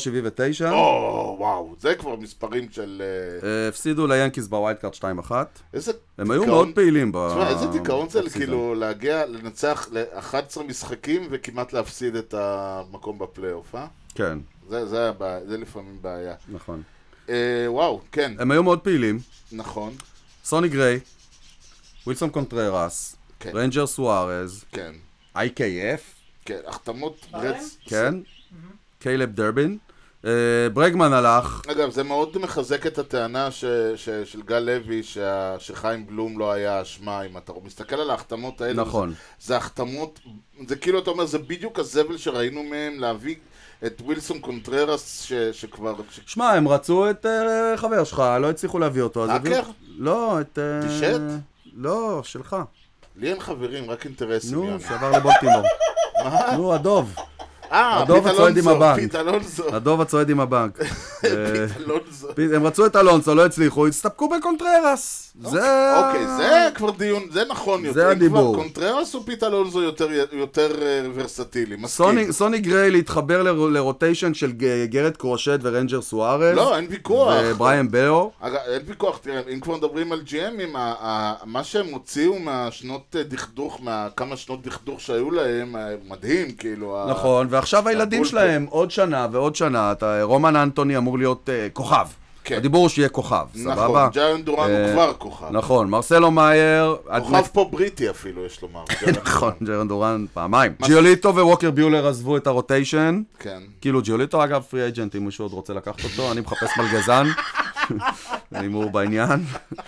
Speaker 2: וואו, זה כבר מספרים של...
Speaker 1: הפסידו ליאנקיז בווייד קארד 2-1.
Speaker 2: איזה...
Speaker 1: הם היו מאוד פעילים.
Speaker 2: תשמע, איזה דיכאון זה כאילו להגיע, לנצח ל-11 משחקים וכמעט להפסיד את המקום בפלייאוף, אה?
Speaker 1: כן.
Speaker 2: זה לפעמים בעיה.
Speaker 1: נכון.
Speaker 2: וואו, כן.
Speaker 1: הם היו מאוד פעילים.
Speaker 2: נכון.
Speaker 1: סוני גריי, ווילסון קונטררס, רנג'ר סוארז,
Speaker 2: כן.
Speaker 1: IKF,
Speaker 2: כן, החתמות רדס.
Speaker 1: כן. קיילב דרבין. ברגמן הלך.
Speaker 2: אגב, זה מאוד מחזק את הטענה של גל לוי שחיים בלום לא היה אשמה. אם אתה מסתכל על ההחתמות האלה,
Speaker 1: נכון.
Speaker 2: זה החתמות, זה כאילו אתה אומר, זה בדיוק הזבל שראינו מהם להביא את ווילסון קונטררס שכבר...
Speaker 1: שמע, הם רצו את חבר שלך, לא הצליחו להביא אותו.
Speaker 2: אקר?
Speaker 1: לא, את...
Speaker 2: פישט?
Speaker 1: לא, שלך.
Speaker 2: לי אין חברים, רק אינטרסים.
Speaker 1: נו, שעבר לבולטימור.
Speaker 2: מה?
Speaker 1: נו, הדוב.
Speaker 2: הדוב הצועד עם הבנק. פיט אלונסו.
Speaker 1: הדוב הצועד עם הבנק.
Speaker 2: פיט אלונסו.
Speaker 1: הם רצו את אלונסו, לא הצליחו, הסתפקו בקונטררס.
Speaker 2: אוקיי, זה כבר דיון, זה נכון יותר.
Speaker 1: זה הדיבור.
Speaker 2: קונטררס או פיט אלונסו יותר ורסטילי?
Speaker 1: סוני גריי להתחבר לרוטיישן של גרד קרושט ורנג'ר סוארז.
Speaker 2: לא, אין ויכוח.
Speaker 1: ובריאן באו.
Speaker 2: אין ויכוח, תראה, אם כבר מדברים על GMים, מה שהם הוציאו מהשנות דכדוך, כמה שנות דכדוך שהיו להם, מדהים, כאילו.
Speaker 1: נכון, ועכשיו הילדים שלהם, עוד שנה ועוד שנה, רומן אנטוני אמור להיות כוכב. הדיבור הוא שיהיה כוכב, סבבה?
Speaker 2: נכון, ג'ירן דורן הוא כבר כוכב.
Speaker 1: נכון, מרסלו מאייר...
Speaker 2: כוכב פה בריטי אפילו, יש לומר.
Speaker 1: נכון, ג'ירן דורן פעמיים. ג'יוליטו וווקר ביולר עזבו את הרוטיישן.
Speaker 2: כן.
Speaker 1: כאילו ג'יוליטו אגב פרי אג'נט, אם מישהו עוד רוצה לקחת אותו, אני מחפש מלגזן. אני מור בעניין.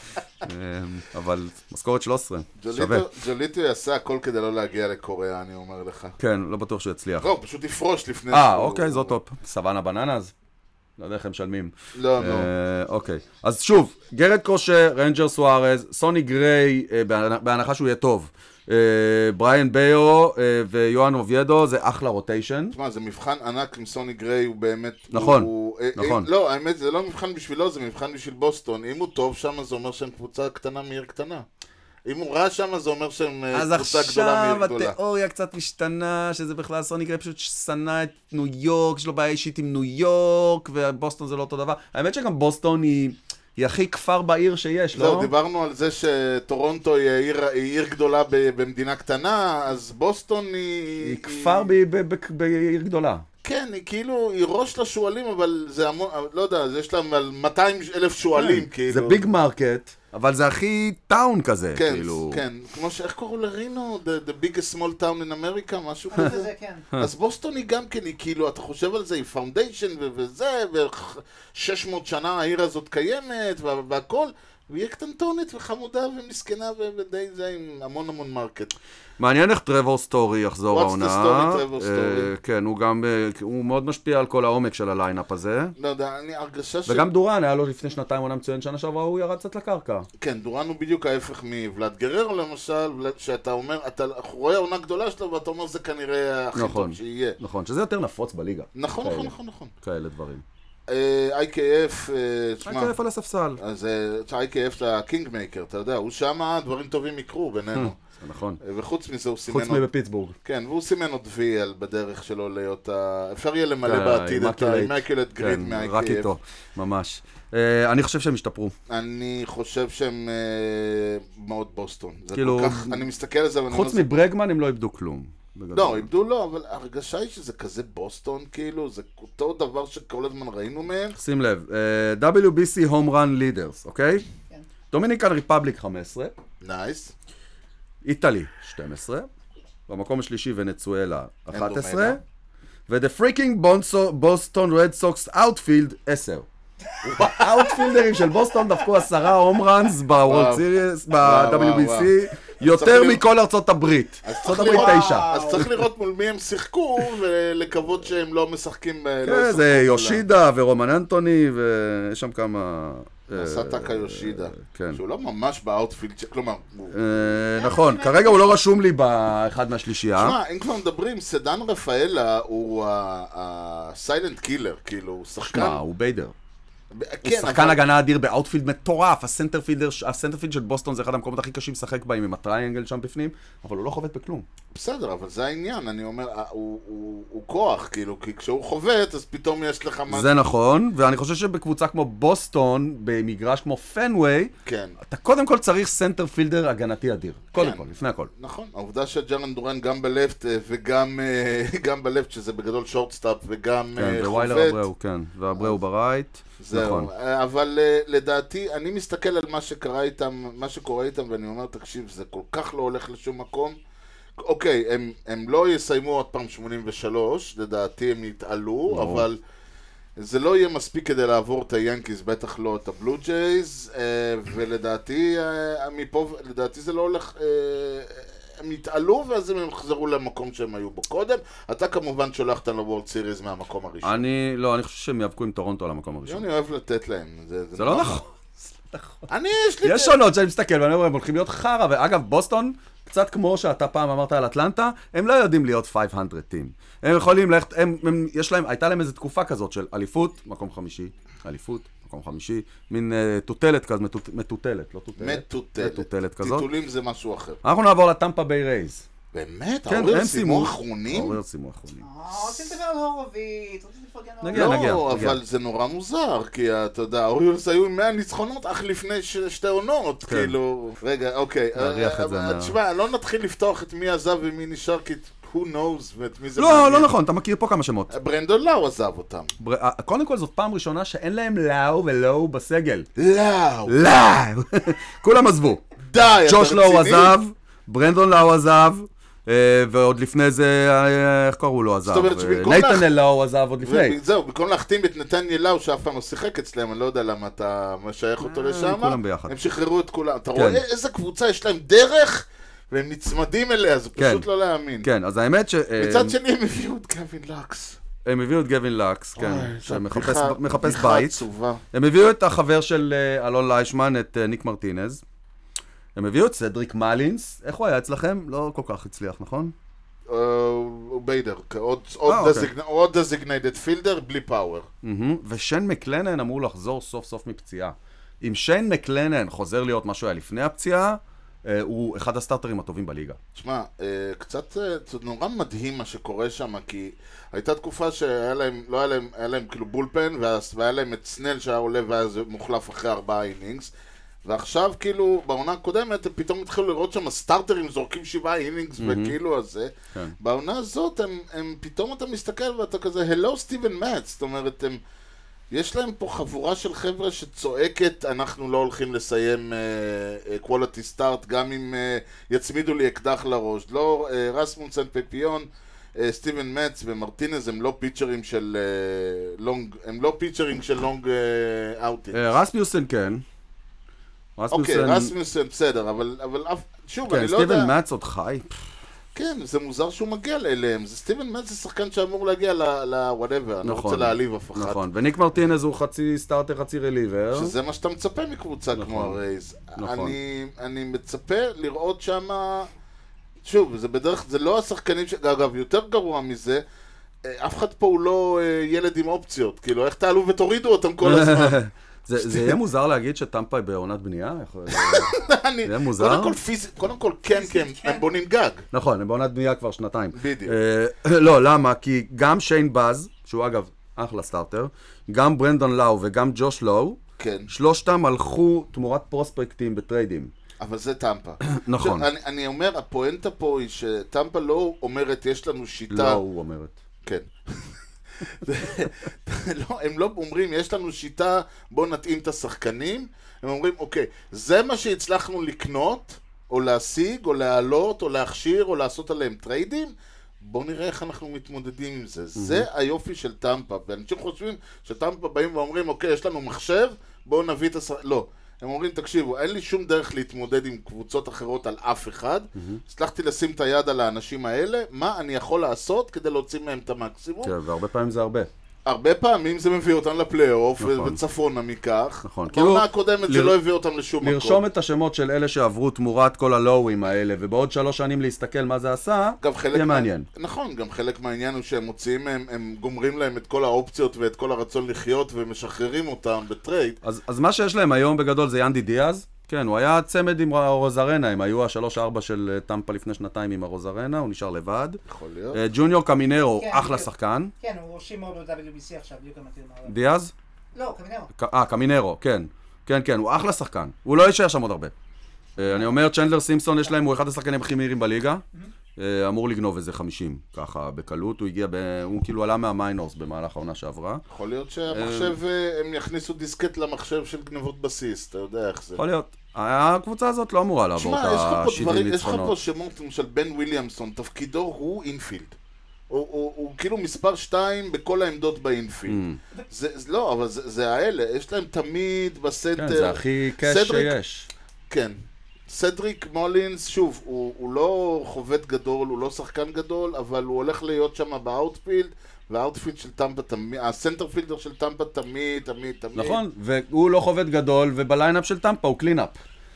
Speaker 1: אבל משכורת 13, שווה.
Speaker 2: ג'יוליטו יעשה הכל כדי לא להגיע לקוריאה, אני אומר לך.
Speaker 1: כן, לא בטוח שהוא יצליח.
Speaker 2: לא, פשוט יפרוש לפני...
Speaker 1: אוקיי, זאת טופ. סוואנה בננז. לא יודע איך הם משלמים.
Speaker 2: לא, לא.
Speaker 1: אוקיי. אז שוב, גרד קרושה, רנג'ר סוארז, סוני גריי, בהנחה שהוא יהיה טוב. בריאן באו ויואן אוביידו, זה אחלה רוטיישן.
Speaker 2: תשמע, זה מבחן ענק עם סוני גריי, הוא באמת...
Speaker 1: נכון, נכון.
Speaker 2: לא, האמת, זה לא מבחן בשבילו, זה מבחן בשביל בוסטון. אם הוא טוב שם, זה אומר שהם קבוצה קטנה מעיר קטנה. אם הוא רע שם, זה אומר שהם קבוצה גדולה מעיר גדולה.
Speaker 1: אז עכשיו התיאוריה קצת משתנה, שזה בכלל סוני גריי פשוט שנא את ניו יורק, יש לו בעיה אישית עם ניו יורק, ובוסטון זה לא אותו דבר. האמת שגם בוסטון היא הכי כפר בעיר שיש, לא?
Speaker 2: זהו, דיברנו על זה שטורונטו היא עיר גדולה במדינה קטנה, אז בוסטון היא...
Speaker 1: היא כפר בעיר גדולה.
Speaker 2: כן, היא כאילו, היא ראש לשואלים, אבל זה המון, לא יודע, יש להם 200,000 שואלים, כאילו.
Speaker 1: זה ביג מרקט, אבל זה הכי טאון כזה, כאילו.
Speaker 2: כן, כמו איך קוראו לרינו? The biggest small town in America, משהו כזה?
Speaker 3: זה כן.
Speaker 2: אז בוסטון היא גם כן, היא כאילו, אתה חושב על זה, היא פאונדיישן וזה, ו600 שנה העיר הזאת קיימת, והכל, והיא יהיה קטנטונית וחמודה ומסכנה ודי זה עם המון מרקט.
Speaker 1: מעניין איך טרוור סטורי יחזור העונה.
Speaker 2: What's the story, טרוור סטורי?
Speaker 1: כן, הוא גם, הוא מאוד משפיע על כל העומק של הליינאפ הזה.
Speaker 2: לא יודע, אני הרגשה
Speaker 1: וגם דורן, היה לו לפני שנתיים עונה מצוין, שנה שעברה הוא ירד קצת לקרקע.
Speaker 2: כן, דורן הוא בדיוק ההפך מוולד גררו למשל, שאתה אומר, אתה רואה עונה גדולה שלו ואתה אומר זה כנראה הכי טוב שיהיה.
Speaker 1: נכון, שזה יותר נפוץ בליגה.
Speaker 2: נכון.
Speaker 1: כאלה דברים.
Speaker 2: IKF,
Speaker 1: IKF על הספסל.
Speaker 2: אז IKF זה הקינג מייקר, אתה יודע, הוא שמה דברים טובים יקרו בינינו.
Speaker 1: נכון.
Speaker 2: וחוץ מזה הוא סימן
Speaker 1: חוץ מבפיטסבורג.
Speaker 2: כן, והוא סימן עוד VL בדרך שלו להיות אפשר יהיה למלא בעתיד את האימקולט גריד מ-IKF.
Speaker 1: רק איתו, ממש. אני חושב שהם השתפרו.
Speaker 2: אני חושב שהם מאוד בוסטון.
Speaker 1: כאילו,
Speaker 2: אני מסתכל על זה
Speaker 1: חוץ מברגמן הם לא איבדו כלום.
Speaker 2: לא, איבדו לא, אבל הרגשה היא שזה כזה בוסטון, כאילו, זה אותו דבר שכל הזמן ראינו מהם.
Speaker 1: שים לב, WBC Home Run Leaders, אוקיי? דומיניקן ריפבליק 15.
Speaker 2: נייס.
Speaker 1: איטלי 12. במקום השלישי ונצואלה 11. ו-The freaking Boston Red Sox Outfield 10. האוטפילדרים של בוסטון דפקו 10 הום ראנס בוורלד סיריס, ב-WBC, יותר מכל ארצות הברית. ארצות הברית 9.
Speaker 2: אז צריך לראות מול מי הם שיחקו ולקוות שהם לא משחקים.
Speaker 1: כן, זה יושידה ורומן אנטוני ויש שם כמה...
Speaker 2: סטאקה יושידה, שהוא לא ממש באוטפילד, כלומר...
Speaker 1: נכון, כרגע הוא לא רשום לי באחד מהשלישייה.
Speaker 2: שמע, אם כבר מדברים, סדן רפאלה הוא הסיילנט קילר, כאילו, הוא שחקן...
Speaker 1: שמע, הוא ביידר. הוא שחקן הגנה אדיר באוטפילד מטורף, הסנטרפילד של בוסטון זה אחד המקומות הכי קשים לשחק בהם עם הטריינגל שם בפנים, אבל הוא לא חובט בכלום.
Speaker 2: בסדר, אבל זה העניין, אני אומר, הוא כוח, כאילו, כי כשהוא חובט, אז פתאום יש לך מה...
Speaker 1: זה נכון, ואני חושב שבקבוצה כמו בוסטון, במגרש כמו פנוויי, אתה קודם כל צריך סנטרפילדר הגנתי אדיר. קודם כל, לפני הכל.
Speaker 2: נכון, העובדה שג'רלן דורן גם בלפט, וגם בלפט, שזה בגדול שורטסטאפ, וגם
Speaker 1: וויילר אברהו, כן, ואברהו ברייט.
Speaker 2: זהו, אבל לדעתי, אני מסתכל על מה שקורה איתם, ואני אומר, תקשיב, זה כל כך לא הולך לשום מקום. אוקיי, הם לא יסיימו עוד פעם 83, לדעתי הם יתעלו, אבל זה לא יהיה מספיק כדי לעבור את היאנקיז, בטח לא את הבלו ג'ייז, ולדעתי, לדעתי זה לא הולך... הם יתעלו ואז הם יחזרו למקום שהם היו בו קודם. אתה כמובן שולח אותם לוורד סיריז מהמקום הראשון.
Speaker 1: אני חושב שהם יאבקו עם טורונטו על המקום הראשון.
Speaker 2: אני אוהב לתת להם.
Speaker 1: זה לא נכון.
Speaker 2: יש
Speaker 1: שונות שאני מסתכל ואני אומר, הם הולכים להיות חרה, ואגב, בוסטון, קצת כמו שאתה פעם אמרת על אטלנטה, הם לא יודעים להיות 500 טים. הם יכולים ללכת, הייתה להם איזו תקופה כזאת של אליפות, מקום חמישי, אליפות, מקום חמישי, מין טוטלת כזאת, מטוטלת, לא טוטלת. מטוטלת כזאת.
Speaker 2: טיטולים זה משהו אחר.
Speaker 1: אנחנו נעבור לטמפה ביי רייז.
Speaker 2: באמת? האוריול סיימו אחרונים?
Speaker 1: האוריול סיימו אחרונים.
Speaker 3: רוצים לדבר על הורוביץ, רוצים לפרגן על
Speaker 1: נגיע.
Speaker 2: לא, אבל זה נורא מוזר, כי אתה יודע, האוריולס היו עם 100 ניצחונות אך לפני שתי עונות, כאילו... רגע, אוקיי. תשמע, לא נתחיל לפתוח את מי עזב ומי נשאר, כי... who knows ואת מי זה מעניין.
Speaker 1: לא נכון, אתה מכיר פה כמה שמות.
Speaker 2: ברנדון לאו עזב אותם.
Speaker 1: קודם כל זאת פעם ראשונה שאין להם לאו ולאו בסגל.
Speaker 2: לאו.
Speaker 1: כולם עזבו.
Speaker 2: די, אתה רציני?
Speaker 1: ג'וש לאו עזב, ברנדון לאו עזב, ועוד לפני זה, איך קראו לו עזב? נייתנאל לאו עזב עוד לפני.
Speaker 2: זהו, במקום להחתים את נתניה לאו שאף פעם לא שיחק אצלם, אני לא יודע למה אתה משייך אותו לשם.
Speaker 1: כולם ביחד.
Speaker 2: הם שחררו את כולם. אתה רואה איזה קבוצה יש להם דרך? והם נצמדים אליה, זה פשוט לא להאמין.
Speaker 1: כן, אז האמת ש...
Speaker 2: מצד שני הם הביאו את גווין לקס.
Speaker 1: הם הביאו את גווין לקס, כן, שמחפש בית. הם הביאו את החבר של אלון ליישמן, את ניק מרטינז. הם הביאו את סדריק מלינס. איך הוא היה אצלכם? לא כל כך הצליח, נכון?
Speaker 2: הוא ביידר, עוד דזיגניידד פילדר בלי פאוור.
Speaker 1: ושיין מקלנן אמור לחזור סוף סוף מפציעה. אם שיין מקלנן חוזר להיות משהו היה לפני הפציעה, הוא אחד הסטארטרים הטובים בליגה.
Speaker 2: תשמע, קצת, זה נורא מדהים מה שקורה שם, כי הייתה תקופה שהיה להם, לא היה להם, היה להם כאילו בולפן, והיה להם את סנל שהיה עולה ואז מוחלף אחרי 4 אינינגס, ועכשיו כאילו, בעונה הקודמת, הם פתאום התחילו לראות שם הסטארטרים זורקים 7 אינינגס, וכאילו הזה. בעונה הזאת, הם פתאום אתה מסתכל ואתה כזה, הלו סטיבן מאץ, זאת אומרת, יש להם פה חבורה של חבר'ה שצועקת, אנחנו לא הולכים לסיים quality start, גם אם יצמידו לי אקדח לראש. לא, רסמונסן פפיון, סטיבן מאץ ומרטינז הם לא פיצ'רים של לונג, הם לא פיצ'רים של לונג אאוטינג.
Speaker 1: רסמיוסן כן.
Speaker 2: אוקיי, רסמוסן בסדר, אבל שוב, אני לא יודע...
Speaker 1: סטיבן מאץ עוד חי.
Speaker 2: כן, זה מוזר שהוא מגיע אליהם. סטיבן מאץ זה שחקן שאמור להגיע ל-whatever, אני לא רוצה להעליב אף אחד.
Speaker 1: נכון, וניק מרטינז הוא חצי סטארטר, חצי רליבר.
Speaker 2: שזה מה שאתה מצפה מקבוצה כמו הרייז. אני מצפה לראות שמה... שוב, זה בדרך, זה לא השחקנים אגב, יותר גרוע מזה, אף אחד פה הוא לא ילד עם אופציות. כאילו, איך תעלו ותורידו אותם כל הזמן?
Speaker 1: זה יהיה מוזר להגיד שטמפה בעונת בנייה? זה יהיה מוזר?
Speaker 2: קודם כל, כן, הם בונים גג.
Speaker 1: נכון, הם בעונת בנייה כבר שנתיים.
Speaker 2: בדיוק.
Speaker 1: לא, למה? כי גם שיין באז, שהוא אגב אחלה סטארטר, גם ברנדון לאו וגם ג'וש לואו, שלושתם הלכו תמורת פרוספקטים בטריידים.
Speaker 2: אבל זה טמפה.
Speaker 1: נכון.
Speaker 2: אני אומר, הפואנטה פה היא שטמפה לא אומרת, יש לנו שיטה...
Speaker 1: לא, הוא אומרת.
Speaker 2: כן. לא, הם לא אומרים, יש לנו שיטה, בוא נתאים את השחקנים. הם אומרים, אוקיי, זה מה שהצלחנו לקנות, או להשיג, או להעלות, או להכשיר, או לעשות עליהם טריידים. בוא נראה איך אנחנו מתמודדים עם זה. זה היופי של טמפה. ואנשים חושבים שטמפה באים ואומרים, אוקיי, יש לנו מחשב, בואו נביא את לא. הם אומרים, תקשיבו, אין לי שום דרך להתמודד עם קבוצות אחרות על אף אחד. הצלחתי לשים את היד על האנשים האלה, מה אני יכול לעשות כדי להוציא מהם את המקסימום?
Speaker 1: כן, והרבה פעמים זה הרבה.
Speaker 2: הרבה פעמים זה מביא אותם לפלייאוף, וצפונה מכך.
Speaker 1: נכון.
Speaker 2: בעונה הקודמת זה לא הביא אותם לשום מקום.
Speaker 1: לרשום את השמות של אלה שעברו תמורת כל הלואוים האלה, ובעוד 3 שנים להסתכל מה זה עשה, יהיה מעניין.
Speaker 2: נכון, גם חלק מהעניין הוא שהם מוציאים, הם גומרים להם את כל האופציות ואת כל הרצון לחיות, ומשחררים אותם בטרייד.
Speaker 1: אז מה שיש להם היום בגדול זה ינדי דיאז. כן, הוא היה צמד עם הרוזרנה, הם היו ה3-4 של טמפה לפני שנתיים עם הרוזרנה, הוא נשאר לבד.
Speaker 2: יכול להיות.
Speaker 1: ג'וניור קמינרו, אחלה שחקן.
Speaker 3: כן, הוא ראשי מאוד ב-WBC עכשיו, בדיוק אמרתי מה.
Speaker 1: דיאז?
Speaker 3: לא, קמינרו.
Speaker 1: קמינרו, כן. כן, הוא אחלה שחקן. הוא לא יישאר שם עוד הרבה. אני אומר, צ'נדלר סימפסון יש להם, הוא אחד השחקנים הכי מהירים בליגה. אמור לגנוב איזה 50, ככה, בקלות. הוא הגיע, הוא כאילו עלה מהמיינורס במהלך העונה שעברה.
Speaker 2: יכול להיות שהמחשב, הם יכניסו דיסקט למחשב של גנבות בסיס, אתה יודע איך זה.
Speaker 1: יכול להיות. הקבוצה הזאת לא אמורה לעבור את ה-70 ניצחונות.
Speaker 2: יש לך פה שמות, למשל, בן וויליאמסון, תפקידו הוא אינפילד. הוא כאילו מספר 2 בכל העמדות באינפילד. לא, אבל זה האלה, יש להם תמיד בסנטר...
Speaker 1: כן, זה הכי קש שיש.
Speaker 2: כן. סדריק מולינס, שוב, הוא לא חובט גדול, הוא לא שחקן גדול, אבל הוא הולך להיות שם באוטפילד, והאוטפילד של טמפה תמיד, הסנטרפילדר של טמפה תמיד.
Speaker 1: נכון, והוא לא חובט גדול, ובליינאפ של טמפה הוא קלינאפ.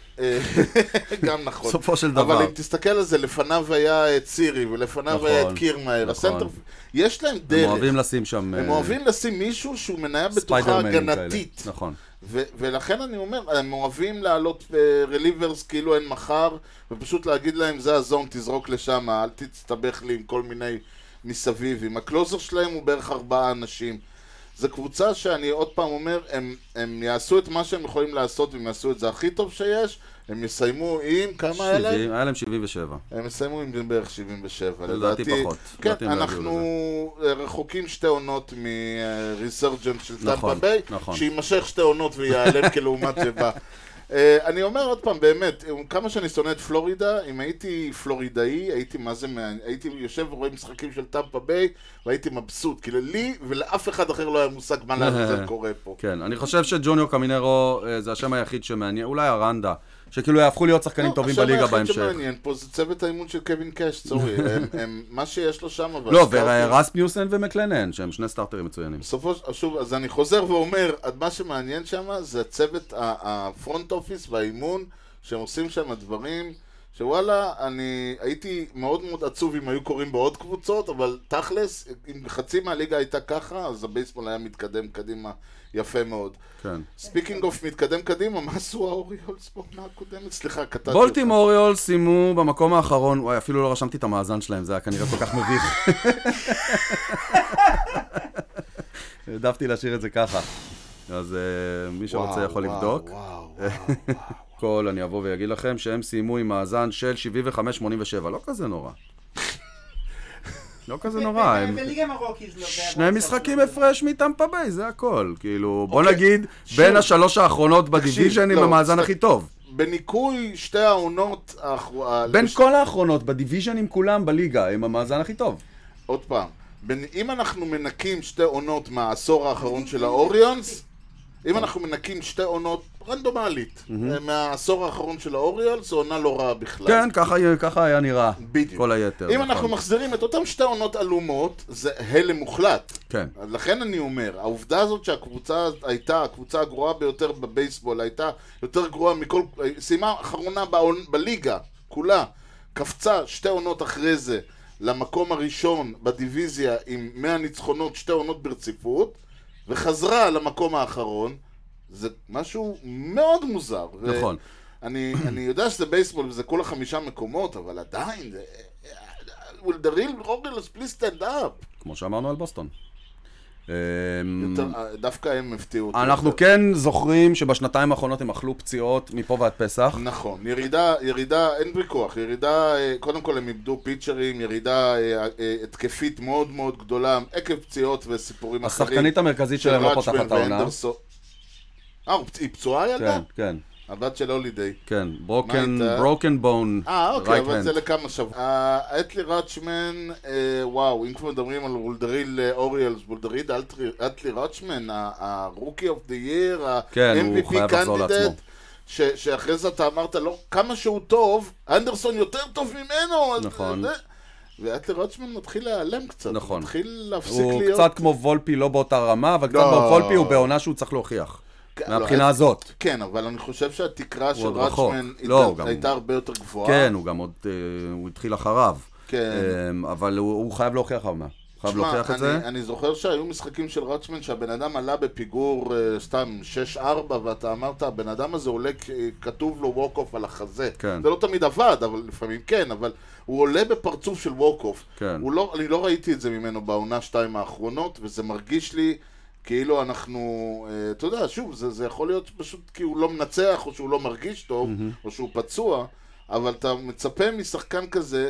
Speaker 2: גם נכון.
Speaker 1: סופו של דבר.
Speaker 2: אבל אם תסתכל על זה, לפניו היה את סירי, ולפניו היה את קירמאייר. יש להם דרך.
Speaker 1: הם אוהבים לשים שם...
Speaker 2: הם אוהבים לשים מישהו שהוא מניה בטוחה הגנתית.
Speaker 1: נכון.
Speaker 2: ולכן אני אומר, הם אוהבים לעלות רליברס כאילו אין מחר, ופשוט להגיד להם, זה הזון, תזרוק לשם, אל תצטבח לי עם כל מיני מסביב. עם הקלוזר שלהם הוא בערך 4 אנשים. זו קבוצה שאני עוד פעם אומר, הם יעשו את מה שהם יכולים לעשות, והם יעשו את זה הכי טוב שיש, הם יסיימו עם כמה היה להם? היה
Speaker 1: להם 77.
Speaker 2: הם יסיימו עם בערך 77.
Speaker 1: לדעתי פחות.
Speaker 2: כן, אנחנו רחוקים 2 עונות מריסרג'נט של טמפה ביי, שימשך 2 עונות ויעלם כלעומת שבא. אני אומר עוד פעם, באמת, כמה שאני שונא את פלורידה, אם הייתי פלורידאי, הייתי יושב ורואה משחקים של טמפה ביי, והייתי מבסוט, כי לי ולאף אחד אחר לא היה מושג מה לעזר קורה פה.
Speaker 1: כן, אני חושב שג'וניור קמינרו זה השם היחיד שמעניין, אולי הרנדה, שכאילו יהפכו להיות שחקנים טובים בליגה בהמשך.
Speaker 2: השם היחיד שמעניין פה זה צוות האימון של קווין קאש, צורי, מה שיש לו שם, אבל...
Speaker 1: לא, ורסמיוסן ומקלנן, שהם 2 סטארטרים מצוינים.
Speaker 2: שוב, אז אני חוזר ואומר, מה שמעניין שם זה צוות הפרונט אופיס והאימון, שהם עושים שם דברים, שוואלה, אני הייתי מאוד מאוד עצוב אם היו קוראים בעוד קבוצות, אבל תכלס, אם חצי מהליגה הייתה ככה, אז הבייסבול היה מתקדם קדימה יפה מאוד.
Speaker 1: כן.
Speaker 2: ספיקינג אוף מתקדם קדימה, מה עשו האוריולס בעונה הקודמת? סליחה, קטעתי אותך.
Speaker 1: בולטימור אוריולס סיימו במקום האחרון, וואי, אפילו לא רשמתי את המאזן שלהם, זה היה כנראה כל כך מביך. העדפתי להשאיר את זה ככה. אז מי שרוצה יכול לבדוק. כל אני אבוא ויגיד לכם שהם סיימו עם מאזן של 75-87, לא כזה נורא. לא כזה נורא.
Speaker 3: בליגה מרוקיז לא.
Speaker 1: 2 משחקים הפרש מטמפה ביי, זה הכל. כאילו, בוא נגיד, בין ה3 האחרונות בדיוויז'ן עם המאזן הכי טוב.
Speaker 2: בניקוי 2 העונות...
Speaker 1: בין כל האחרונות בדיוויז'נים כולם בליגה עם המאזן הכי טוב.
Speaker 2: עוד פעם, אם אנחנו מנקים 2 עונות מהעשור האחרון של האוריונס, אם אנחנו מנקים שתי עונות רנדומלית, מהעשור האחרון של האוריולס, זו עונה לא רעה בכלל.
Speaker 1: כן, ככה היה נראה.
Speaker 2: בדיוק.
Speaker 1: כל היתר.
Speaker 2: אם אנחנו מחזירים את אותם שתי עונות עלומות, זה הלם מוחלט.
Speaker 1: כן.
Speaker 2: לכן אני אומר, העובדה הזאת שהקבוצה הייתה, הקבוצה הגרועה ביותר בבייסבול, הייתה יותר גרועה מכל, סיימה אחרונה בליגה, כולה, קפצה שתי עונות אחרי זה למקום הראשון בדיוויזיה עם 100 ניצחונות, שתי עונות ברציפות, וחזרה למקום האחרון, זה משהו מאוד מוזר.
Speaker 1: נכון.
Speaker 2: אני יודע שזה בייסבול וזה כולה 5 מקומות, אבל עדיין, will the real Orioles please stand up.
Speaker 1: כמו שאמרנו על בוסטון.
Speaker 2: דווקא הם הפתיעו אותי.
Speaker 1: אנחנו כן זוכרים שבשנתיים האחרונות הם אכלו פציעות מפה ועד פסח.
Speaker 2: נכון, ירידה, אין ויכוח, ירידה, קודם כל הם איבדו פיצ'רים, ירידה התקפית מאוד מאוד גדולה, עקב פציעות וסיפורים אחרים.
Speaker 1: השחקנית המרכזית שלהם לא פותחת העונה.
Speaker 2: היא פצועה ילדה?
Speaker 1: כן, כן.
Speaker 2: הבת של הולידיי.
Speaker 1: כן, broken bone.
Speaker 2: אוקיי, אבל זה לכמה שבוע. אטלי רצ'מן, וואו, אם כבר מדברים על וולדריל אוריאלס, וולדריל אטלי רצ'מן, הרוקי אוף דה ייר, ה-MVP קנדידט, שאחרי זה אתה אמרת לו, כמה שהוא טוב, אנדרסון יותר טוב ממנו.
Speaker 1: נכון.
Speaker 2: ואטלי רצ'מן מתחיל להיעלם קצת.
Speaker 1: נכון.
Speaker 2: מתחיל להפסיק להיות.
Speaker 1: הוא קצת כמו וולפי, לא באותה רמה, אבל קצת כמו וולפי הוא בעונה שהוא צריך להוכיח. מהבחינה הזאת.
Speaker 2: כן, אבל אני חושב שהתקרה של רצ'מן הייתה הרבה יותר גבוהה.
Speaker 1: כן, הוא גם עוד, הוא התחיל אחריו.
Speaker 2: כן.
Speaker 1: אבל הוא חייב להוכיח הרבה. חייב להוכיח את זה.
Speaker 2: אני זוכר שהיו משחקים של רצ'מן שהבן אדם עלה בפיגור סתם 6-4 ואתה אמרת, הבן אדם הזה עולה, כתוב לו ווק-אוף על החזה. זה לא תמיד עבד, אבל לפעמים כן, אבל הוא עולה בפרצוף של ווק-אוף. אני לא ראיתי את זה ממנו בעונה 2 האחרונות, וזה מרגיש לי כאילו אנחנו, אתה יודע, שוב, זה יכול להיות פשוט כי הוא לא מנצח, או שהוא לא מרגיש טוב, או שהוא פצוע, אבל אתה מצפה משחקן כזה,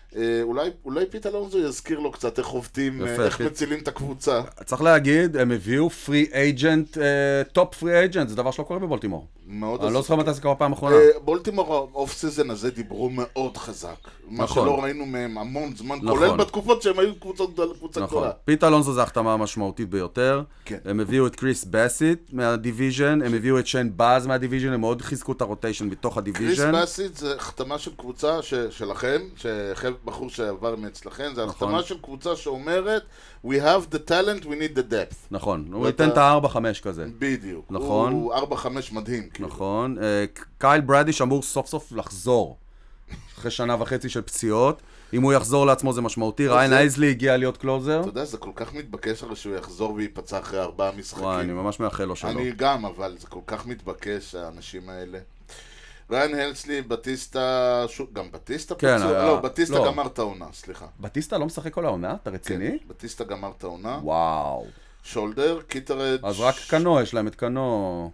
Speaker 2: אולי פיט אלונזו יזכיר לו קצת איך עובדים, איך מצילים את הקבוצה.
Speaker 1: צריך להגיד, הם הביאו פרי אייג'נט, טופ פרי אייג'נט, זה דבר שלא קורה בבולטימור. אני לא זוכר מתי זה קרה פעם אחרונה.
Speaker 2: בולטימור האוף סיזן הזה דיברו מאוד חזק. מה שלא ראינו מהם המון זמן, כולל בתקופות שהם היו קבוצה גדולה.
Speaker 1: פיט אלונזו זה החתמה המשמעותית ביותר. הם הביאו את קריס בסיט מהדיוויז'ן, הם הביאו את שיין באז מהדיוויז'ן, הם מאוד חיזקו את הרוטיישן בתוך הדיוויז'ן.
Speaker 2: קריס בסיט זה החתמה של קבוצה שלכם, בחור שעבר מאצלכם, זה החתמה של קבוצה שאומרת We have the talent, we need the depth.
Speaker 1: נכון, הוא ייתן את ה-4-5 כזה.
Speaker 2: בדיוק.
Speaker 1: נכון.
Speaker 2: הוא 4-5 מדהים.
Speaker 1: נכון. קייל ברדיש אמור סוף סוף לחזור. אחרי שנה וחצי של פציעות. אם הוא יחזור לעצמו זה משמעותי. ריין אייזלי הגיע להיות קלוזר.
Speaker 2: אתה יודע, זה כל כך מתבקש הרי שהוא יחזור ויפצע אחרי 4 משחקים.
Speaker 1: וואי, אני ממש מאחל לו שלא.
Speaker 2: אני גם, אבל זה כל כך מתבקש, האנשים האלה. ריין הלסלי, בטיסטה, גם בטיסטה
Speaker 1: כן,
Speaker 2: פצוע? לא, בטיסטה גמר את העונה, סליחה.
Speaker 1: בטיסטה לא משחק כל העונה? אתה רציני?
Speaker 2: כן, בטיסטה גמר את העונה.
Speaker 1: וואו.
Speaker 2: שולדר, קיטרג'.
Speaker 1: אז רק קנו, יש להם את קנו.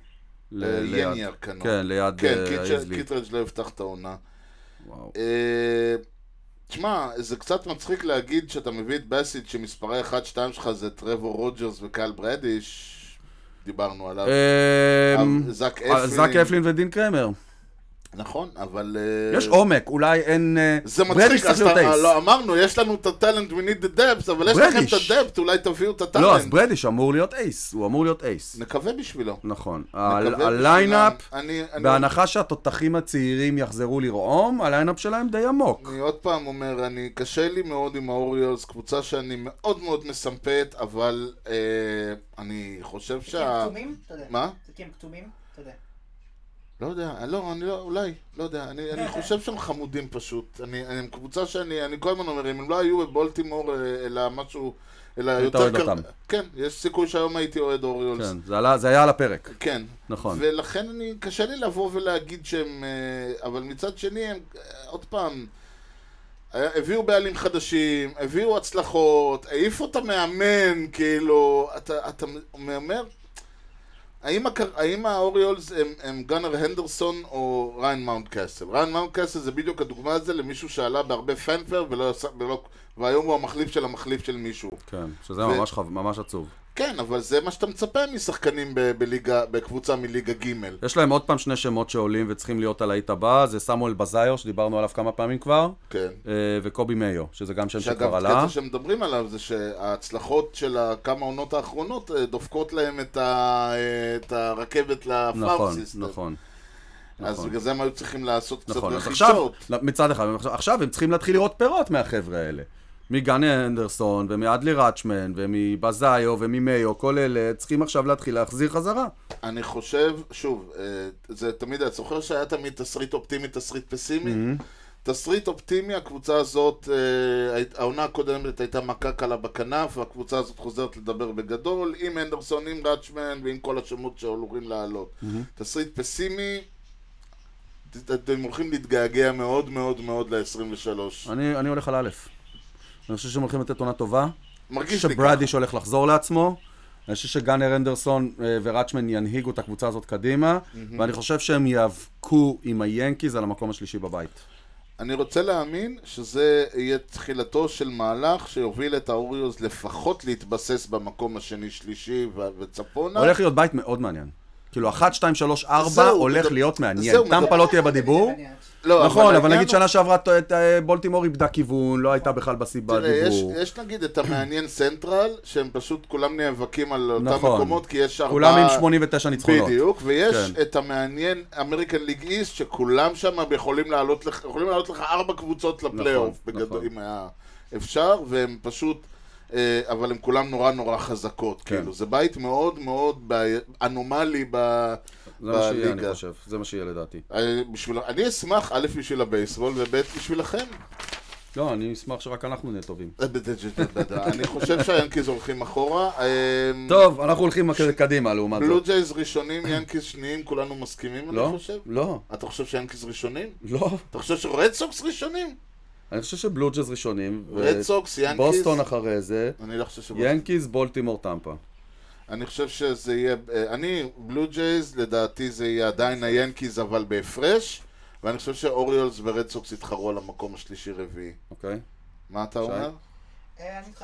Speaker 2: יניאר קנו.
Speaker 1: כן, ליד
Speaker 2: אייזלי. כן, קיטרג' לא יפתח את העונה.
Speaker 1: וואו.
Speaker 2: תשמע, זה קצת מצחיק להגיד שאתה מביא את בסיט שמספרי 1-2 שלך זה טרוור רוג'רס וקייל ברדיש. דיברנו עליו.
Speaker 1: זאק אפלין ודין קרמר.
Speaker 2: נכון, אבל
Speaker 1: יש עומק, אולי אין
Speaker 2: זה מצחיק, לא אמרנו, יש לנו את הטלנט, we need the depth, אבל יש לכם את הדפט, אולי תביאו את הטלנט.
Speaker 1: לא, אז ברדיש אמור להיות אייס, הוא אמור להיות אייס.
Speaker 2: נקווה בשבילו.
Speaker 1: נכון. הליינאפ, בהנחה שהתותחים הצעירים יחזרו לרעום, הליינאפ שלהם די עמוק.
Speaker 2: אני עוד פעם אומר, קשה לי מאוד עם האוריולס, קבוצה שאני מאוד מאוד מסמפת, אבל אני חושב
Speaker 3: זה כי הם כתומים? אתה יודע.
Speaker 2: מה?
Speaker 3: זה כי הם כתומים? אתה יודע.
Speaker 2: לא יודע, אולי, לא יודע, אני חושב שהם חמודים פשוט, הם קבוצה אני כל הזמן אומר, אם הם לא היו בבולטימור, אלא משהו, אלא יותר כן, יש סיכוי שהיום הייתי אוהד אוריולס.
Speaker 1: כן, זה היה על הפרק.
Speaker 2: כן.
Speaker 1: נכון.
Speaker 2: ולכן קשה לי לבוא ולהגיד שהם, אבל מצד שני, הם, עוד פעם, הביאו בעלים חדשים, הביאו הצלחות, העיפו את המאמן, כאילו, אתה אומר, האם האוריולס הם גאנר הנדרסון או ריין מאונט קאסל? ריין מאונט קאסל זה בדיוק הדוגמה הזה למישהו שעלה בהרבה פנפר והיום הוא המחליף של המחליף של מישהו.
Speaker 1: כן, שזה ממש עצוב.
Speaker 2: כן, אבל זה מה שאתה מצפה משחקנים בקבוצה מליגה ג'.
Speaker 1: יש להם עוד פעם 2 שמות שעולים וצריכים להיות על האית הבא, זה סמואל בזאיו, שדיברנו עליו כמה פעמים כבר,
Speaker 2: כן.
Speaker 1: וקובי מאיו, שזה גם שם שכבר
Speaker 2: שאגב,
Speaker 1: עלה.
Speaker 2: קטע שמדברים עליו זה שההצלחות של כמה עונות האחרונות דופקות להם את הרכבת לפארם סיסטם.
Speaker 1: נכון.
Speaker 2: אז בגלל זה הם היו צריכים לעשות קצת
Speaker 1: נכון, אז
Speaker 2: רכישות.
Speaker 1: עכשיו, מצד אחד, עכשיו הם צריכים להתחיל לראות פירות מהחבר'ה האלה. מגני אנדרסון, ומאדלי רצ'מן, ומבזאיו, וממאיו, כל אלה צריכים עכשיו להתחיל להחזיר חזרה.
Speaker 2: אני חושב, שוב, זה תמיד, אתה זוכר שהיה תמיד תסריט אופטימי, תסריט פסימי? תסריט אופטימי, הקבוצה הזאת, העונה הקודמת הייתה מכה קלה בכנף, והקבוצה הזאת חוזרת לדבר בגדול, עם אנדרסון, עם רצ'מן, ועם כל השמות שהולכים לעלות. תסריט פסימי, אתם הולכים להתגעגע מאוד מאוד מאוד ל-23.
Speaker 1: אני הולך על א'. אני חושב שהם הולכים לתת עונה טובה.
Speaker 2: מרגיש לי
Speaker 1: שברדיש הולך לחזור לעצמו. אני חושב שגאנר אנדרסון ורצ'מן ינהיגו את הקבוצה הזאת קדימה. ואני חושב שהם יאבקו עם היאנקיז על המקום השלישי בבית.
Speaker 2: אני רוצה להאמין שזה יהיה תחילתו של מהלך שיוביל את האוריוז לפחות להתבסס במקום השני-שלישי וצפונה.
Speaker 1: הולך להיות בית מאוד מעניין. כאילו 1, 2, 3, 4 הולך להיות מעניין. טמפה לא תהיה בדיבור. נכון, אבל נגיד שנה שעברה בולטימור איבדה כיוון, לא הייתה בכלל בסיבה דיבור.
Speaker 2: יש נגיד את המעניין סנטרל, שהם פשוט כולם נאבקים על אותם מקומות, כי יש 4...
Speaker 1: כולם עם 89 ניצחונות.
Speaker 2: בדיוק, ויש את המעניין אמריקן ליג איסט, שכולם שם יכולים לעלות לך 4 קבוצות לפלייאוף, בגדול, אם היה אפשר, והם פשוט... אבל הם כולם נורא נורא חזקות, כאילו, זה בית מאוד מאוד אנומלי בליגה.
Speaker 1: זה מה שיהיה, אני חושב, זה מה שיהיה לדעתי.
Speaker 2: אני אשמח, א' בשביל הבייסבול, וב' בשבילכם.
Speaker 1: לא, אני אשמח שרק אנחנו נהיה טובים.
Speaker 2: אני חושב שהיאנקיז הולכים אחורה.
Speaker 1: טוב, אנחנו הולכים קדימה, לעומת זאת.
Speaker 2: בלו ג'ייז ראשונים, יאנקיז שניים, כולנו מסכימים, אני חושב?
Speaker 1: לא.
Speaker 2: אתה חושב שיאנקיז ראשונים?
Speaker 1: לא.
Speaker 2: אתה חושב שרד סוקס ראשונים?
Speaker 1: אני חושב שבלו ג'ייז ראשונים,
Speaker 2: רד סוקס, יאנקיז,
Speaker 1: בוסטון אחרי זה,
Speaker 2: אני לא חושב שבוסטון.
Speaker 1: יאנקיז, בולטימור, טמפה.
Speaker 2: אני חושב שזה יהיה, בלו ג'ייז, לדעתי זה יהיה עדיין היאנקיז אבל בהפרש, ואני חושב שאוריולס ורד סוקס יתחרו על המקום השלישי רביעי.
Speaker 1: אוקיי.
Speaker 2: מה אתה אומר?
Speaker 3: אני איתך.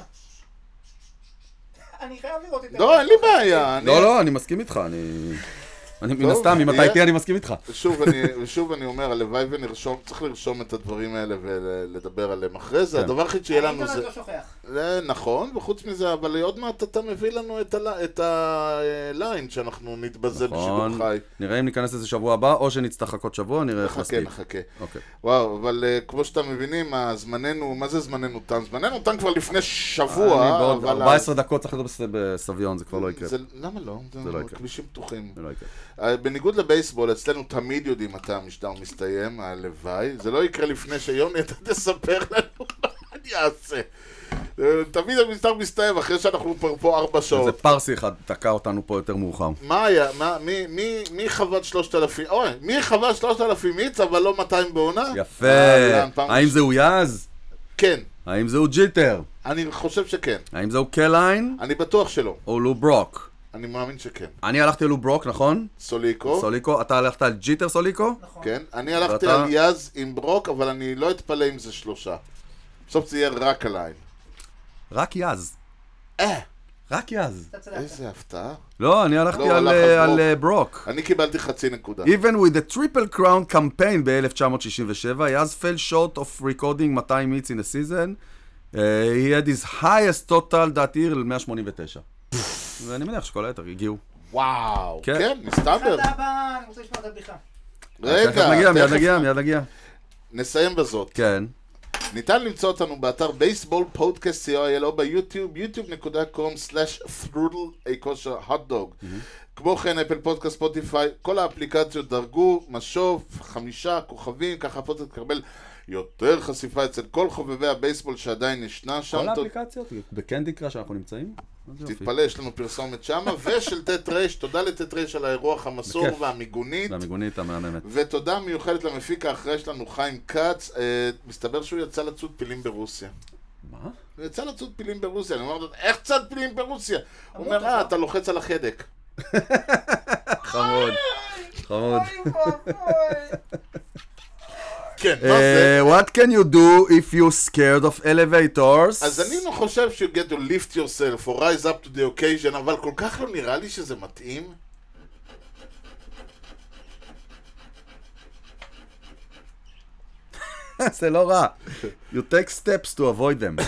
Speaker 3: אני חייב לראות את זה.
Speaker 2: לא, אין לי בעיה.
Speaker 1: לא, אני מסכים איתך, אני מן הסתם, אם אתה איתי אני מסכים איתך.
Speaker 2: ושוב אני אומר, הלוואי ונרשום, צריך לרשום את הדברים האלה ולדבר עליהם אחרי זה. הדבר הכי שיהיה לנו זה...
Speaker 3: לא שוכח.
Speaker 2: נכון, וחוץ מזה, אבל עוד מעט אתה מביא לנו את הליין שאנחנו נתבזה בשידור חי.
Speaker 1: נראה אם ניכנס לזה שבוע הבא, או שנצטרך לחכות שבוע, נראה איך נספיק.
Speaker 2: נחכה. וואו, אבל כמו שאתם מבינים, זמננו, מה זה זמננו תם? זמננו תם כבר לפני שבוע.
Speaker 1: בעוד 14 דקות צריך להיות בסביון, זה כבר לא יקרה.
Speaker 2: למה לא?
Speaker 1: זה לא יקרה.
Speaker 2: כבישים פתוחים.
Speaker 1: זה לא יקרה.
Speaker 2: בניגוד לבייסבול, אצלנו תמיד יודעים מתי המשדר מסתיים, הלוואי. זה לא יקרה לפני שיוני, אתה תספר לנו מה אני אעשה. תמיד המשדר מסתיים אחרי שאנחנו פה 4 שעות.
Speaker 1: זה פרסי אחד, תקע אותנו פה יותר מאוחר.
Speaker 2: מה היה? מי חוות 3,000? אוי, מי חוות 3,000 מיץ, אבל לא 200 בעונה?
Speaker 1: יפה. האם זהו יאז?
Speaker 2: כן.
Speaker 1: האם זהו ג'יטר?
Speaker 2: אני חושב שכן.
Speaker 1: האם זהו קליין?
Speaker 2: אני בטוח שלא.
Speaker 1: או לו ברוק?
Speaker 2: אני מאמין שכן.
Speaker 1: אני הלכתי על לו ברוק, נכון?
Speaker 2: סוליקו.
Speaker 1: אתה הלכת על ג'יטר סוליקו?
Speaker 3: נכון.
Speaker 2: כן. אני הלכתי על יאז עם ברוק, אבל אני לא אתפלא אם זה 3. בסוף זה יהיה רק עליי.
Speaker 1: רק יאז. רק יאז.
Speaker 2: איזה הפתעה.
Speaker 1: לא, אני הלכתי על ברוק.
Speaker 2: אני קיבלתי 0.5 נקודה.
Speaker 1: Even with the Triple Crown campaign ב-1967, יאז fell short of recording 200 hits in a season. He had his highest total that year ל-189. ואני מניח שכל היתר הגיעו.
Speaker 2: וואו, כן, מסתבר.
Speaker 3: אני רוצה לשמוע את הבדיחה.
Speaker 2: רגע,
Speaker 1: מיד נגיע.
Speaker 2: נסיים בזאת.
Speaker 1: כן.
Speaker 2: ניתן למצוא אותנו באתר בייסבול פודקאסט co.il או ביוטיוב, youtube.com/thrudl_hotdog. כמו כן, אפל פודקאסט, ספוטיפיי, כל האפליקציות דרגו, משוב, 5 כוכבים, ככה הפודקאסט תקבל יותר חשיפה אצל כל חובבי הבייסבול שעדיין ישנה שם.
Speaker 1: כל האפליקציות? בקנדי קראש שאנחנו נמצאים?
Speaker 2: תתפלא, יש לנו פרסומת שמה, ושל תטרש, תודה לתטרש על האירוח המסור והמיגונית.
Speaker 1: והמיגונית המהממת.
Speaker 2: ותודה מיוחדת למפיק האחראי שלנו, חיים כץ. מסתבר שהוא יצא לצוד פילים ברוסיה.
Speaker 1: מה?
Speaker 2: הוא יצא לצוד פילים ברוסיה. אני אומר לו, איך צד פילים ברוסיה? הוא אומר, אתה לוחץ על החדק.
Speaker 1: חמוד.
Speaker 2: כן, מה זה?
Speaker 1: What can you do if you're scared of elevators?
Speaker 2: אז אני לא חושב you get to lift yourself or rise up to the occasion, אבל כל כך לא נראה לי שזה מתאים.
Speaker 1: זה לא רע. You take steps to avoid them.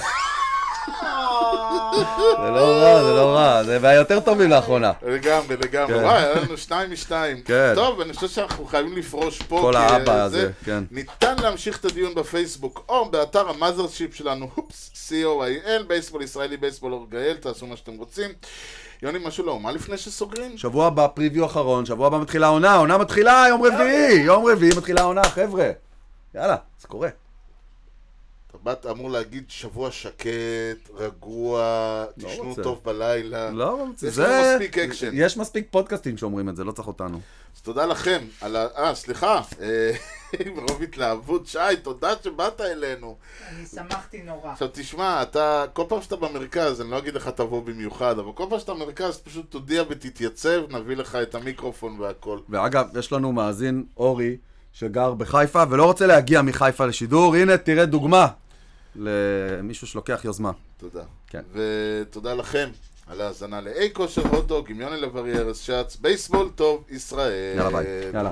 Speaker 1: זה לא רע, זה לא רע. זה והיותר טובים לאחרונה.
Speaker 2: לגמרי. וואי, היה לנו 2 מ-2.
Speaker 1: כן.
Speaker 2: טוב, אני חושב שאנחנו חייבים לפרוש פה.
Speaker 1: כל האבא הזה, כן.
Speaker 2: ניתן להמשיך את הדיון בפייסבוק, או באתר המאזרשיפ שלנו, co.il, בייסבול ישראלי, בייסבול אורגאל, תעשו מה שאתם רוצים. יוני, משהו לאומה לפני שסוגרים?
Speaker 1: שבוע הבא, פריוויו אחרון, שבוע הבא מתחילה העונה מתחילה יום רביעי מתחילה העונה, חבר'ה. יאללה, זה קורה.
Speaker 2: אתה אמור להגיד שבוע שקט, רגוע, תשנו טוב בלילה.
Speaker 1: לא רוצה.
Speaker 2: יש לנו מספיק אקשן.
Speaker 1: יש מספיק פודקאסטים שאומרים את זה, לא צריך אותנו.
Speaker 2: אז תודה לכם. סליחה. ברוב התלהבות. שי, תודה שבאת אלינו.
Speaker 3: אני שמחתי נורא.
Speaker 2: עכשיו תשמע, כל פעם שאתה במרכז, אני לא אגיד לך תבוא במיוחד, אבל כל פעם שאתה במרכז, פשוט תודיע ותתייצב, נביא לך את המיקרופון והכל.
Speaker 1: ואגב, יש לנו מאזין אורי שגר בחיפה ולא רוצה להגיע מחיפה לשידור. הנה, תראה דוגמה למישהו שלוקח יוזמה.
Speaker 2: תודה.
Speaker 1: כן.
Speaker 2: ותודה לכם על ההאזנה לאי כושר הוטדוג עם יוני לב-ארי, ארז שץ, בייסבול טוב ישראל.
Speaker 1: יאללה ביי. יאללה.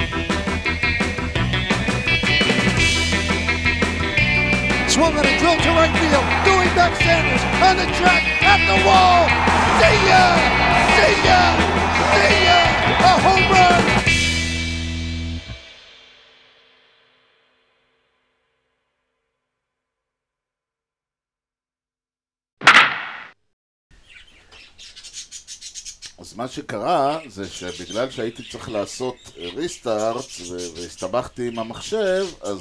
Speaker 4: Swung on a drill to right field. Doing back Sanders on the track at the wall. See ya! See ya! See ya! A home run!
Speaker 2: אז מה שקרה זה שבגלל שהייתי צריך לעשות ריסטארט והסתבכתי עם המחשב, אז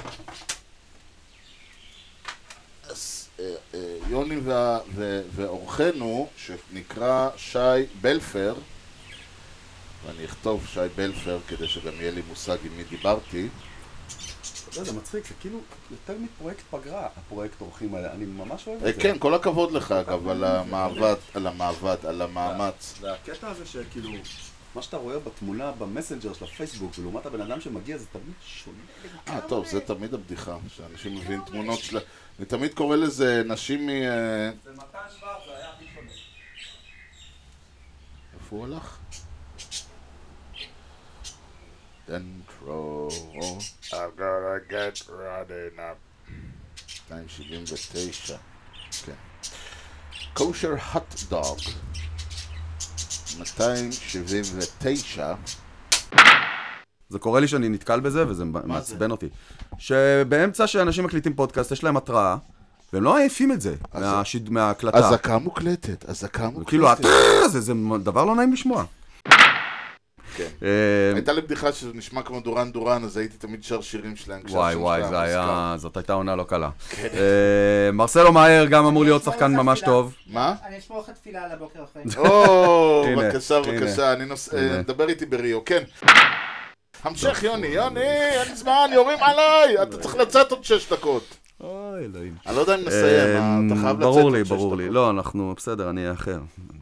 Speaker 2: יוני ואורחנו שנקרא שי בלפר, ואני אכתוב שי בלפר כדי שגם יהיה לי מושג עם מי דיברתי.
Speaker 1: זה מצחיק, זה כאילו יותר מפרויקט פגרה, הפרויקט אורחים האלה, אני ממש אוהב את זה.
Speaker 2: כן, כל הכבוד לך אגב על המאמץ.
Speaker 1: והקטע הזה שכאילו, מה שאתה רואה בתמונה במסנג'ר של הפייסבוק, ולעומת הבן אדם שמגיע, זה תמיד שונה.
Speaker 2: טוב, זה תמיד הבדיחה, שאנשים מביאים תמונות שלה. אני תמיד קורא לזה נשים
Speaker 1: זה מתן שוורץ, זה היה הכי שונה.
Speaker 2: איפה הוא הלך? Intro, I gotta get running up. 279, כן. kosher hot dog, 279.
Speaker 1: זה קורה לי שאני נתקל בזה, וזה מעצבן אותי. שבאמצע שאנשים מקליטים פודקאסט, יש להם התראה, והם לא עייפים את זה מההקלטה.
Speaker 2: הזקה מוקלטת.
Speaker 1: כאילו, זה דבר לא נעים לשמוע.
Speaker 2: כן. הייתה לי בדיחה שזה נשמע כמו דורן, אז הייתי תמיד שר שירים שלהם.
Speaker 1: וואי, זאת הייתה עונה לא קלה. מרסלו מאייר גם אמור להיות שחקן ממש טוב.
Speaker 2: מה?
Speaker 3: אני אשמור לך תפילה על הבוקר אחרי.
Speaker 2: בבקשה, נדבר איתי בריו, כן. המשך יוני, אין זמן, יורים עליי, אתה צריך לצאת עוד 6 דקות.
Speaker 1: אוי, אלוהים.
Speaker 2: אני לא יודע אם נסיים, אתה חייב לצאת עוד 6 דקות.
Speaker 1: ברור לי, לא, אנחנו, בסדר, אני אהיה אחר.